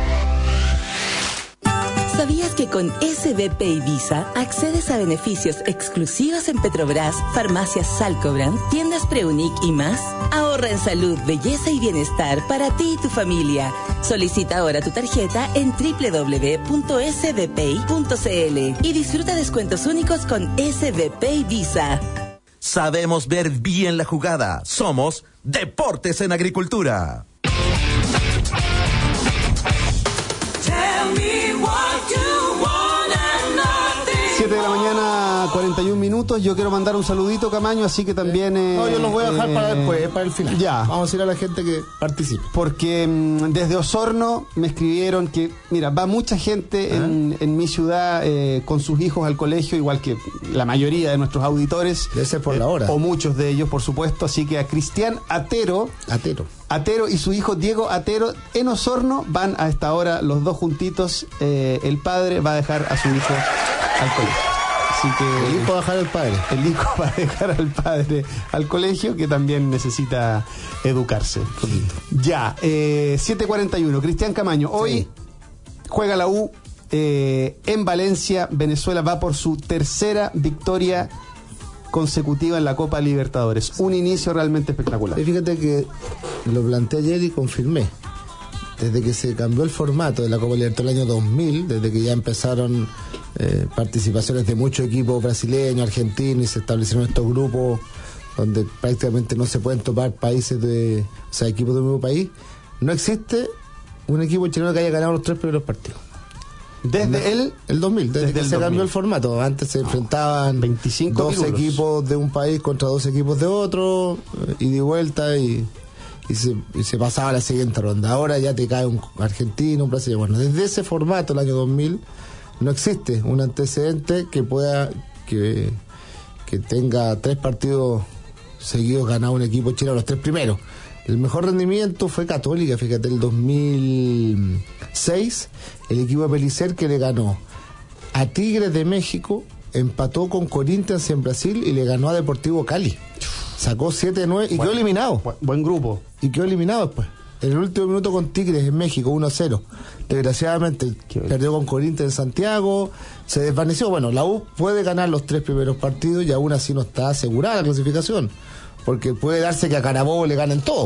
¿Sabías que con SBP y Visa accedes a beneficios exclusivos en Petrobras, farmacias Salcobrand, tiendas Preunic y más? Ahorra en salud, belleza y bienestar para ti y tu familia. Solicita ahora tu tarjeta en www.sbpi.cl y disfruta descuentos únicos con SBP y Visa. Sabemos ver bien la jugada. Somos Deportes en Agricultura. 7 de la mañana, 41 minutos. Yo quiero mandar un saludito, Camaño, así que también... no, yo los voy a dejar para después, para el final. Ya. Vamos a decir a la gente que participe. Porque desde Osorno me escribieron que, mira, va mucha gente en mi ciudad con sus hijos al colegio, igual que la mayoría de nuestros auditores. Debe ser por la hora. O muchos de ellos, por supuesto. Así que a Cristian Atero y su hijo Diego Atero en Osorno van a esta hora los dos juntitos. El padre va a dejar a su hijo al colegio. Así que el hijo va a dejar al padre. El hijo va a dejar al padre al colegio, que también necesita educarse. Ya, 7:41. Cristian Camaño, hoy juega la U en Valencia. Venezuela va por su tercera victoria consecutiva en la Copa Libertadores. Un inicio realmente espectacular. Y fíjate que lo planteé ayer y confirmé. Desde que se cambió el formato de la Copa Libertadores del año 2000, desde que ya empezaron participaciones de muchos equipos brasileños, argentinos, y se establecieron estos grupos donde prácticamente no se pueden topar países equipos del mismo país, no existe un equipo chileno que haya ganado los 3 primeros partidos. Desde el 2000, desde que se cambió el formato. Antes se enfrentaban 25 dos equipos de un país contra 2 equipos de otro, y de vuelta, y se pasaba a la siguiente ronda. Ahora ya te cae un argentino, un brasileño. Bueno, desde ese formato, el año 2000, no existe un antecedente que pueda que tenga 3 partidos seguidos ganados un equipo chileno, los 3 primeros. El mejor rendimiento fue Católica, fíjate, el 2006, el equipo de Pellicer, que le ganó a Tigres de México, empató con Corinthians en Brasil y le ganó a Deportivo Cali. Sacó 7-9 y quedó eliminado. Buen grupo. Y quedó eliminado después. En el último minuto con Tigres en México, 1-0. Desgraciadamente perdió con Corinthians en Santiago, se desvaneció. Bueno, la U puede ganar los 3 primeros partidos y aún así no está asegurada la clasificación, porque puede darse que a Carabobo le ganen todos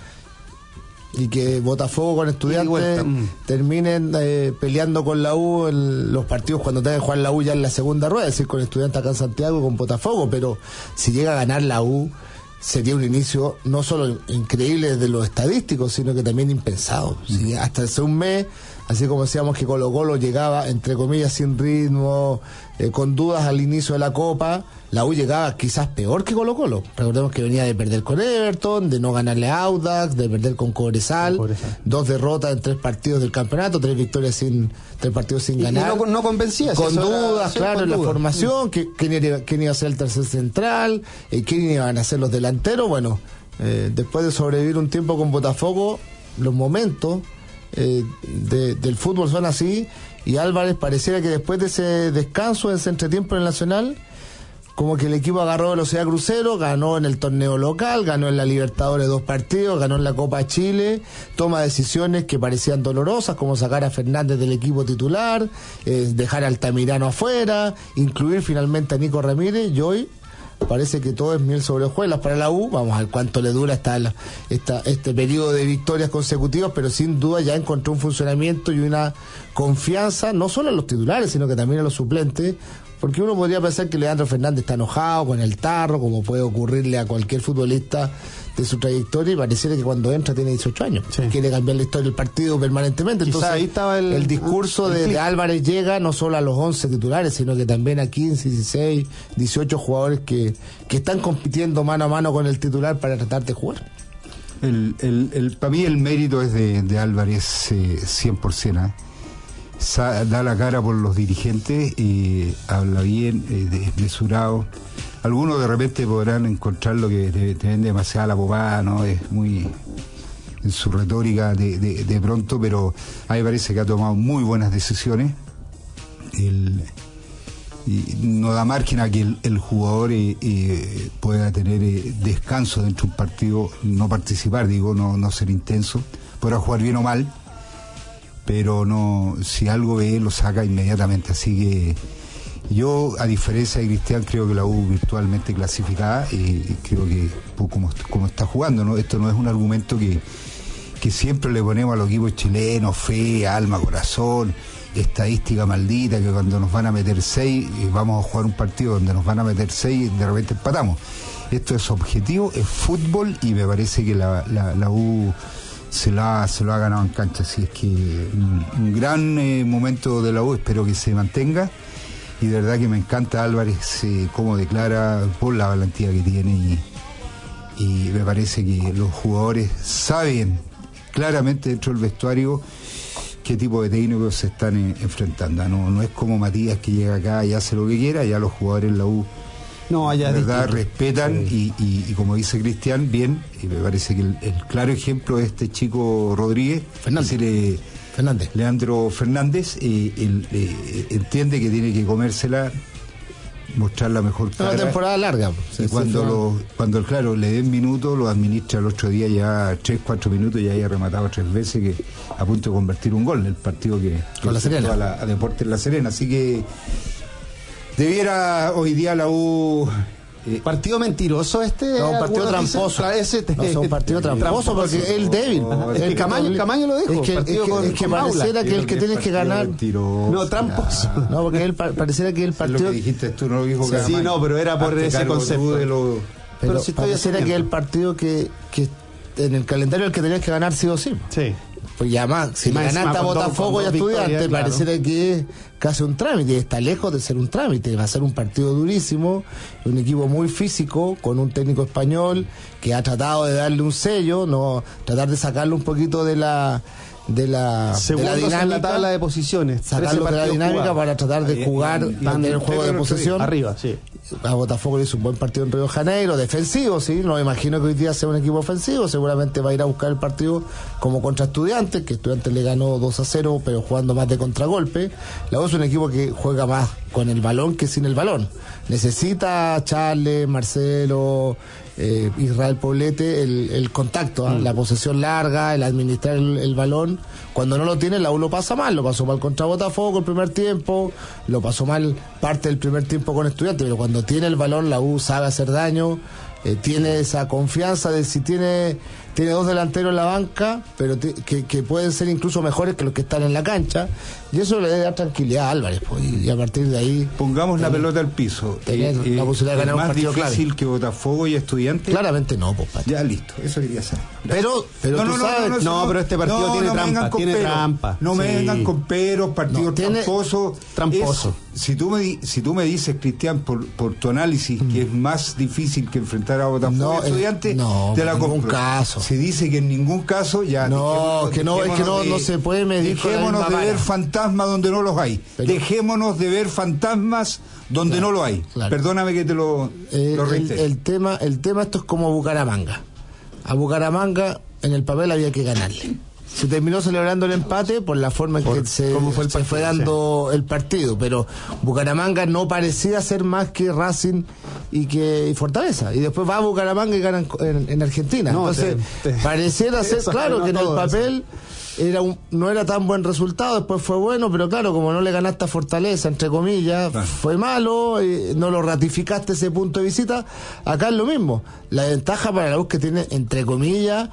y que Botafogo con Estudiantes terminen peleando con la U en los partidos cuando tenga que jugar la U ya en la segunda rueda, es decir, con Estudiantes acá en Santiago y con Botafogo. Pero si llega a ganar la U, sería un inicio no solo increíble desde lo estadístico, sino que también impensado. ¿Sí? Hasta hace un mes, así como decíamos que Colo-Colo llegaba, entre comillas, sin ritmo, con dudas al inicio de la Copa, la U llegaba quizás peor que Colo-Colo. Recordemos que venía de perder con Everton, de no ganarle a Audax, de perder con Cobresal, 2 derrotas en 3 partidos del campeonato, 3 victorias 3 partidos sin ganar. Y no convencía. Con dudas, claro, en la formación, quién iba a ser el tercer central, quién iban a ser los delanteros. Bueno, después de sobrevivir un tiempo con Botafogo, los momentos del fútbol son así, y Álvarez pareciera que después de ese descanso, de ese entretiempo en el Nacional, como que el equipo agarró velocidad crucero, ganó en el torneo local, ganó en la Libertadores 2 partidos, ganó en la Copa Chile, toma decisiones que parecían dolorosas, como sacar a Fernández del equipo titular, dejar a Altamirano afuera, incluir finalmente a Nico Ramírez, y hoy parece que todo es miel sobre hojuelas para la U. Vamos a ver cuánto le dura este periodo de victorias consecutivas, pero sin duda ya encontró un funcionamiento y una confianza, no solo en los titulares, sino que también en los suplentes, porque uno podría pensar que Leandro Fernández está enojado con el tarro, como puede ocurrirle a cualquier futbolista de su trayectoria, y pareciera que cuando entra tiene 18 años, quiere cambiar la historia del partido permanentemente. Entonces ahí estaba el discurso de Álvarez llega no solo a los 11 titulares, sino que también a 15, 16, 18 jugadores que están compitiendo mano a mano con el titular para tratar de jugar. Para mí el mérito es de Álvarez 100%. Da la cara por los dirigentes, habla bien, es mesurado, Algunos de repente podrán encontrar lo que te vende demasiada la popada, ¿no? Es muy en su retórica de pronto, pero a mí me parece que ha tomado muy buenas decisiones. Y no da margen a que el jugador pueda tener descanso dentro de un partido, no participar, no ser intenso, podrá jugar bien o mal, pero no, si algo ve lo saca inmediatamente. Así que yo, a diferencia de Cristian, creo que la U virtualmente clasificada, creo que como está jugando, ¿no? Esto no es un argumento que siempre le ponemos a los equipos chilenos, fe, alma, corazón, estadística maldita, que cuando nos van a meter 6, vamos a jugar un partido donde nos van a meter 6 y de repente empatamos. Esto es objetivo, es fútbol, y me parece que la U se lo ha ganado en cancha. Así es que un gran momento de la U, espero que se mantenga, y de verdad que me encanta Álvarez, cómo declara, por la valentía que tiene, y me parece que los jugadores saben claramente dentro del vestuario qué tipo de técnicos se están enfrentando. No es como Matías, que llega acá y hace lo que quiera. Ya los jugadores en la U de verdad respetan, y como dice Cristian, bien, y me parece que el claro ejemplo es este chico Rodríguez, Leandro Fernández, entiende que tiene que comérsela, mostrar la mejor cara. Una temporada larga. Y cuando claro, le den minutos, lo administra el otro día, ya 3-4 minutos, ya haya rematado 3 veces, que a punto de convertir un gol en el partido que con La Serena, a Deportes La Serena. Así que debiera hoy día la U... partido mentiroso no, un partido tramposo. Un partido tramposo porque es el débil. El Camaño lo dijo. Es que pareciera que el que tienes que ganar. No, tramposo. No, porque pareciera que el partido. Lo que dijiste tú, no lo dijo Camaño. Sí, no, pero era por ese concepto. Pero si pareciera que el partido que en el calendario el que tenías que ganar sí o sí. Sí. Pues ya más, si le ganaste a Botafogo y a Estudiantes, pareciera que es casi un trámite, está lejos de ser un trámite, va a ser un partido durísimo, un equipo muy físico, con un técnico español que ha tratado de darle un sello, no tratar de sacarlo un poquito de la dinámica, en la tabla de posiciones, sacarlo de la dinámica jugados para tratar de jugar en el juego de posesión arriba, sí. A Botafogo le hizo un buen partido en Río de Janeiro, defensivo, sí, no me imagino que hoy día sea un equipo ofensivo, seguramente va a ir a buscar el partido como contra Estudiantes, que Estudiantes le ganó 2-0, pero jugando más de contragolpe. La U es un equipo que juega más con el balón que sin el balón. Necesita Charles, Marcelo, Israel Poblete, el contacto, la posesión larga, el administrar el balón. Cuando no lo tiene, la U lo pasa mal. Lo pasó mal contra Botafogo el primer tiempo, lo pasó mal parte del primer tiempo con Estudiantes, pero cuando tiene el balón, la U sabe hacer daño, tiene esa confianza de si tiene 2 delanteros en la banca, pero que pueden ser incluso mejores que los que están en la cancha, y eso le da tranquilidad a Álvarez, pues, y a partir de ahí pongamos la pelota al piso, tener la posibilidad de ganar un partido clave. ¿Es más difícil que Botafogo y Estudiantes? Claramente no, pues, ya listo, eso quería saber. Pero tú sabes, pero este partido tiene trampa. No me vengan con peros, partido tramposo. Si tú me dices, Cristian, por tu análisis, que es más difícil que enfrentar a Botafogo y Estudiantes, te la compro. Caso. Se dice que en ningún caso ya. No se puede medir. Dejémonos de ver fantasmas donde no los hay. Dejémonos de ver fantasmas donde no lo hay. Claro. Perdóname que te lo reitere. El tema esto es como Bucaramanga. A Bucaramanga en el papel había que ganarle. Se terminó celebrando el empate por la forma en que se fue dando el partido, pero Bucaramanga no parecía ser más que Racing y Fortaleza, y después va a Bucaramanga y ganan en Argentina. Entonces pareciera ser, claro, que en el papel no era tan buen resultado, después fue bueno, pero claro, como no le ganaste a Fortaleza, entre comillas, fue malo, no lo ratificaste ese punto de visita. Acá es lo mismo, la ventaja para la U que tiene, entre comillas,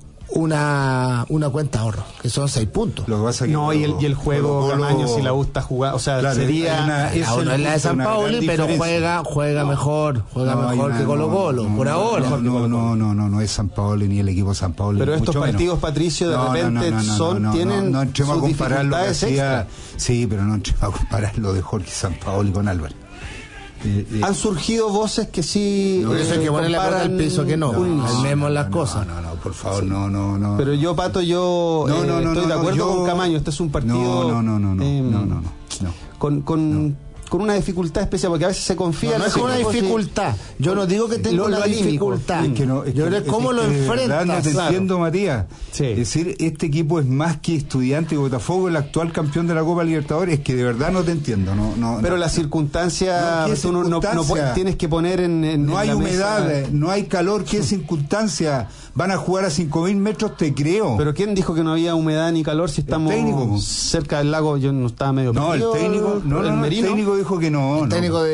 una cuenta de ahorro, que son 6 puntos. Lo que pasa que y el juego Camaño, si la U está jugando, o sea, claro, sería no es la de San Paoli, pero juega mejor que Colo-Colo, por ahora. No es San Paoli ni el equipo San Paoli. Pero estos partidos, Patricio, de repente tienen sus dificultades extra. Sí, pero no entremos a comparar lo de Jorge Sampaoli con Álvarez. Han surgido voces que sí. Por eso hay que poner la pelota al piso, que calmemos las cosas. No, por favor, no. Pero yo, Pato, estoy de acuerdo con Camaño. Este es un partido. No. Con con una dificultad especial, porque a veces se confía no es con una dificultad. Yo no digo que tenga una dificultad. Es que no, es yo creo cómo lo enfrentas. No te entiendo, Matías. Sí. Es decir, este equipo es más que Estudiantes y Botafogo, el actual campeón de la Copa Libertadores. Es que de verdad no te entiendo. Pero la circunstancia, no tienes que poner en no hay la humedad, mesa. No hay calor. ¿Qué circunstancia? Van a jugar a 5.000 metros, te creo. Pero ¿quién dijo que no había humedad ni calor si estamos cerca del lago? Yo no estaba medio perdido. El técnico dijo que no. El técnico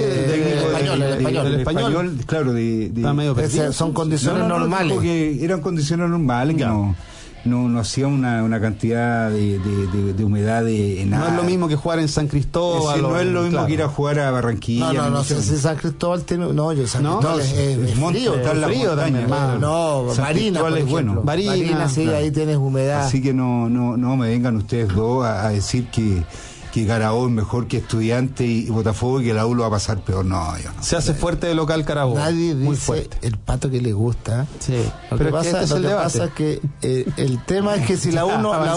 del español, claro, está medio perdido. Son condiciones normales. Dijo que eran condiciones normales, que no hacía una cantidad de humedad en nada. No es lo mismo que jugar en San Cristóbal. No es lo mismo que ir a jugar a Barranquilla. No, si San Cristóbal tiene... No, yo San Cristóbal es frío. Está en la frío también, hermano. No, Marina, por ejemplo. Marina, sí, ahí tienes humedad. Así que no me vengan ustedes dos a decir que Carabobo es mejor que Estudiante y Botafogo y que la U lo va a pasar peor. No, yo no. Se hace fuerte de local Carabobo. Nadie muy dice fuerte. El Pato que le gusta. Sí. Lo que pasa es que el tema es que si la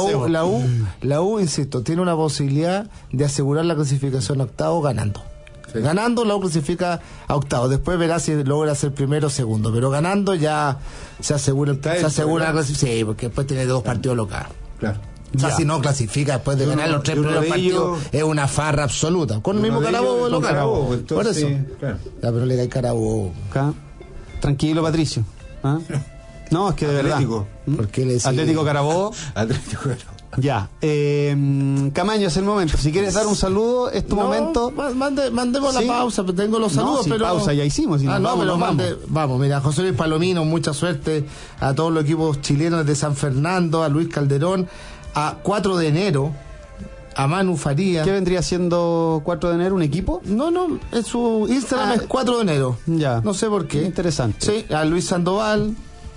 U, insisto, tiene una posibilidad de asegurar la clasificación a octavo ganando. Sí. Ganando la U clasifica a octavo. Después verá si logra ser primero o segundo. Pero ganando ya se asegura la clasificación. Sí, porque después tiene 2 partidos locales. Claro. O sea, si no clasifica después de ganar los 3 primeros partidos, es una farra absoluta. Con el mismo Carabobo de local. Por eso. Claro. Ya, pero le da el Carabobo. Tranquilo, Patricio. ¿Ah? No, es que de Atlético. verdad. ¿Por qué le decís? Atlético Carabobo. Atlético Carabobo. Ya. Camaño, es el momento. Si quieres dar un saludo, es tu momento. Mandemos la pausa, pero tengo los saludos. Pero pausa ya hicimos. Vamos, mira, José Luis Palomino, mucha suerte a todos los equipos chilenos de San Fernando, a Luis Calderón, a 4 de enero, a Manu Faría. ¿Qué vendría siendo 4 de enero? ¿Un equipo? No, en su Instagram es 4 de enero. Ya. No sé por qué. Interesante. Sí, a Luis Sandoval,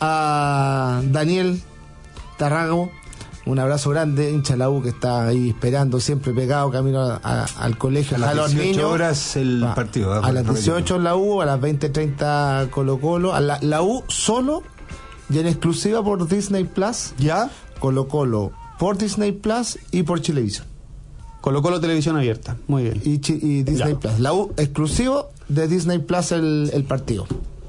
a Daniel Tarrago. Un abrazo grande, hincha la U que está ahí esperando, siempre pegado, camino al colegio. A las 18 horas el partido. A las 18 la U, a las 20:30 Colo Colo. La U solo y en exclusiva por Disney Plus. ¿Ya? Colo Colo por Disney Plus y por Chilevisión. Colo Colo Televisión Abierta, muy bien. Y Disney Plus. La U exclusivo de Disney Plus el partido.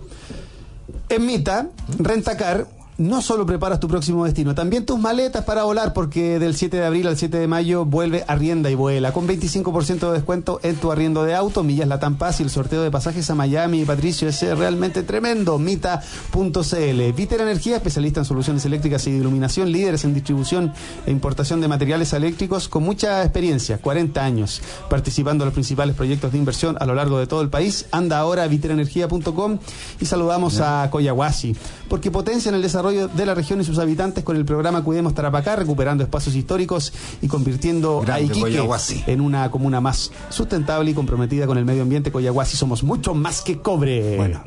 En Mita, Rentacar, no solo preparas tu próximo destino, también tus maletas para volar, porque del 7 de abril al 7 de mayo vuelve Arrienda y Vuela, con 25% de descuento en tu arriendo de auto, millas Latam Paz y el sorteo de pasajes a Miami. Patricio, es realmente tremendo. Mita.cl. Viter Energía, especialista en soluciones eléctricas y de iluminación, líderes en distribución e importación de materiales eléctricos, con mucha experiencia, 40 años, participando en los principales proyectos de inversión a lo largo de todo el país. Anda ahora a viterenergia.com y saludamos a Coyahuasi, porque potencian el desarrollo de la región y sus habitantes con el programa Cuidemos Tarapacá, recuperando espacios históricos y convirtiendo a Iquique en una comuna más sustentable y comprometida con el medio ambiente. Coyahuasi, somos mucho más que cobre. Bueno.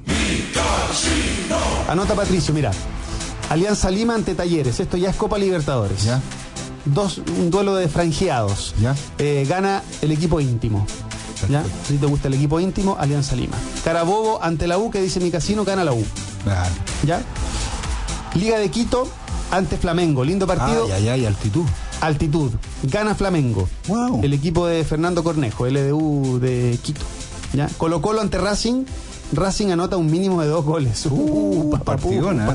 Anota, Patricio, mira. Alianza Lima ante Talleres, esto ya es Copa Libertadores. ¿Ya? Un duelo de franjeados. ¿Ya? Gana el equipo íntimo. ¿Ya? Si te gusta el equipo íntimo, Alianza Lima. Carabobo ante la U, que dice mi casino, gana la U. Claro. ¿Ya? Liga de Quito ante Flamengo, lindo partido. Ay, altitud. Altitud, gana Flamengo. Wow. El equipo de Fernando Cornejo, LDU de Quito. ¿Ya? Colo Colo ante Racing. Racing anota un mínimo de 2 goles. Partidona.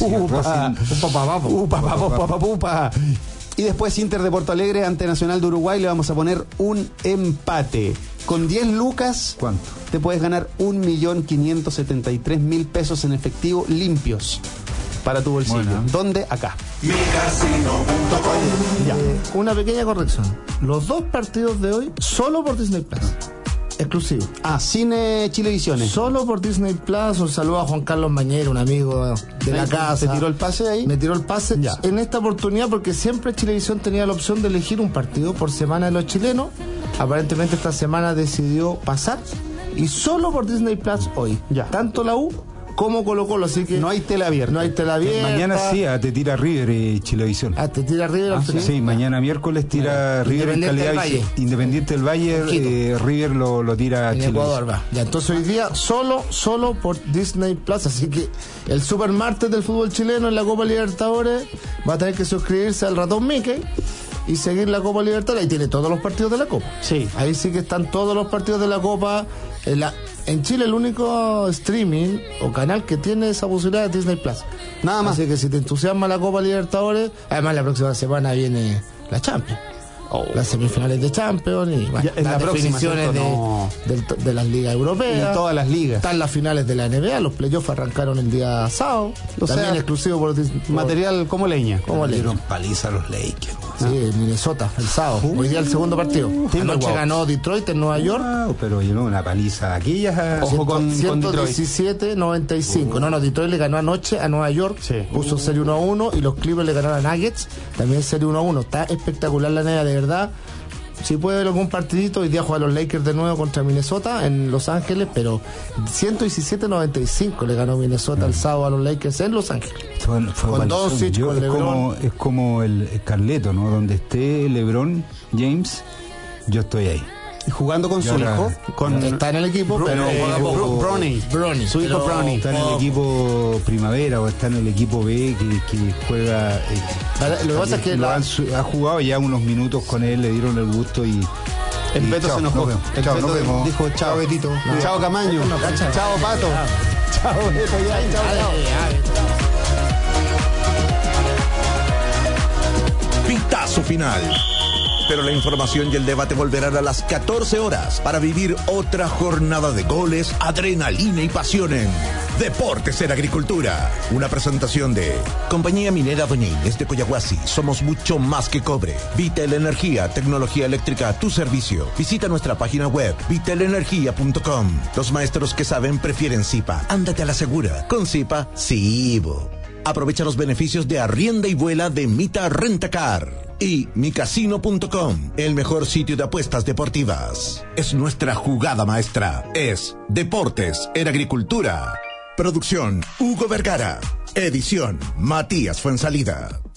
Y después Inter de Porto Alegre ante Nacional de Uruguay. Le vamos a poner un empate. Con 10 lucas, ¿cuánto? Te puedes ganar 1.573.000 pesos en efectivo limpios para tu bolsillo. Bueno. ¿Dónde? Acá. Micasino.com. Una pequeña corrección. Los 2 partidos de hoy solo por Disney Plus. Exclusivo. Cine Chilevisiones. Solo por Disney Plus. Un saludo a Juan Carlos Mañero, un amigo de la casa. ¿Te tiró el pase ahí? Me tiró el pase ya. En esta oportunidad, porque siempre Chilevisión tenía la opción de elegir un partido por semana de los chilenos. Aparentemente esta semana decidió pasar. Y solo por Disney Plus hoy. Ya. Tanto la U como Colo Colo, así que no hay tela abierta. No hay tela abierta. Mañana sí, te tira River y Chilevisión. Te tira River. Sí, mañana miércoles tira River en calidad Independiente del Valle. River lo tira en Chilevisión. Ecuador, va. Ya, entonces hoy día solo por Disney Plus, así que el super martes del fútbol chileno en la Copa Libertadores va a tener que suscribirse al ratón Mickey y seguir la Copa Libertadores. Ahí tiene todos los partidos de la Copa. Sí. Ahí sí que están todos los partidos de la Copa. En Chile el único streaming o canal que tiene esa posibilidad es Disney Plus. Nada más. Así que si te entusiasma la Copa Libertadores, además la próxima semana viene la Champions. Las semifinales de Champions y bueno, las definiciones de las ligas europeas. Y todas las ligas. Están las finales de la NBA, los playoffs arrancaron el día sábado. También exclusivo por material como leña. Le dieron paliza a los Lakers. Sí, en Minnesota, el sábado. Hoy día el segundo partido. Anoche ganó Detroit en Nueva York. Pero una paliza aquellas. Ojo con 117-95. No, Detroit le ganó anoche a Nueva York. Sí. Puso serie 1-1 y los Clippers le ganaron a Nuggets. También serie 1-1. Está espectacular la NBA, de verdad. Si puede ver algún partidito, hoy día juega los Lakers de nuevo contra Minnesota en Los Ángeles, pero 117-95 le ganó Minnesota el sábado a los Lakers en Los Ángeles. Con Doncic, con LeBron. Es como el Carleto, ¿no? Donde esté LeBron James, yo estoy ahí. Y jugando con su hijo. Está en el equipo, pero Bronny. Su hijo Bronny. Está en el equipo Primavera o está en el equipo B que juega. Lo que pasa es que ha jugado ya unos minutos con él, le dieron el gusto y. El Beto se enojó. Nos vemos. Dijo chao Betito. Chao Camaño. Chao Pato. Chao Beto. Chao. Pitazo final. Pero la información y el debate volverán a las 14 horas para vivir otra jornada de goles, adrenalina y pasión en Deportes en Agricultura. Una presentación de Compañía Minera Doñínez de Coyahuasi. Somos mucho más que cobre. Vitel Energía, tecnología eléctrica a tu servicio. Visita nuestra página web vitelenergia.com. Los maestros que saben prefieren Zipa. Ándate a la segura. Con Zipa, sí. Aprovecha los beneficios de arrienda y vuela de Mita Rentacar. Y micasino.com, el mejor sitio de apuestas deportivas. Es nuestra jugada maestra. Es Deportes en Agricultura. Producción Hugo Vergara. Edición Matías Fuensalida.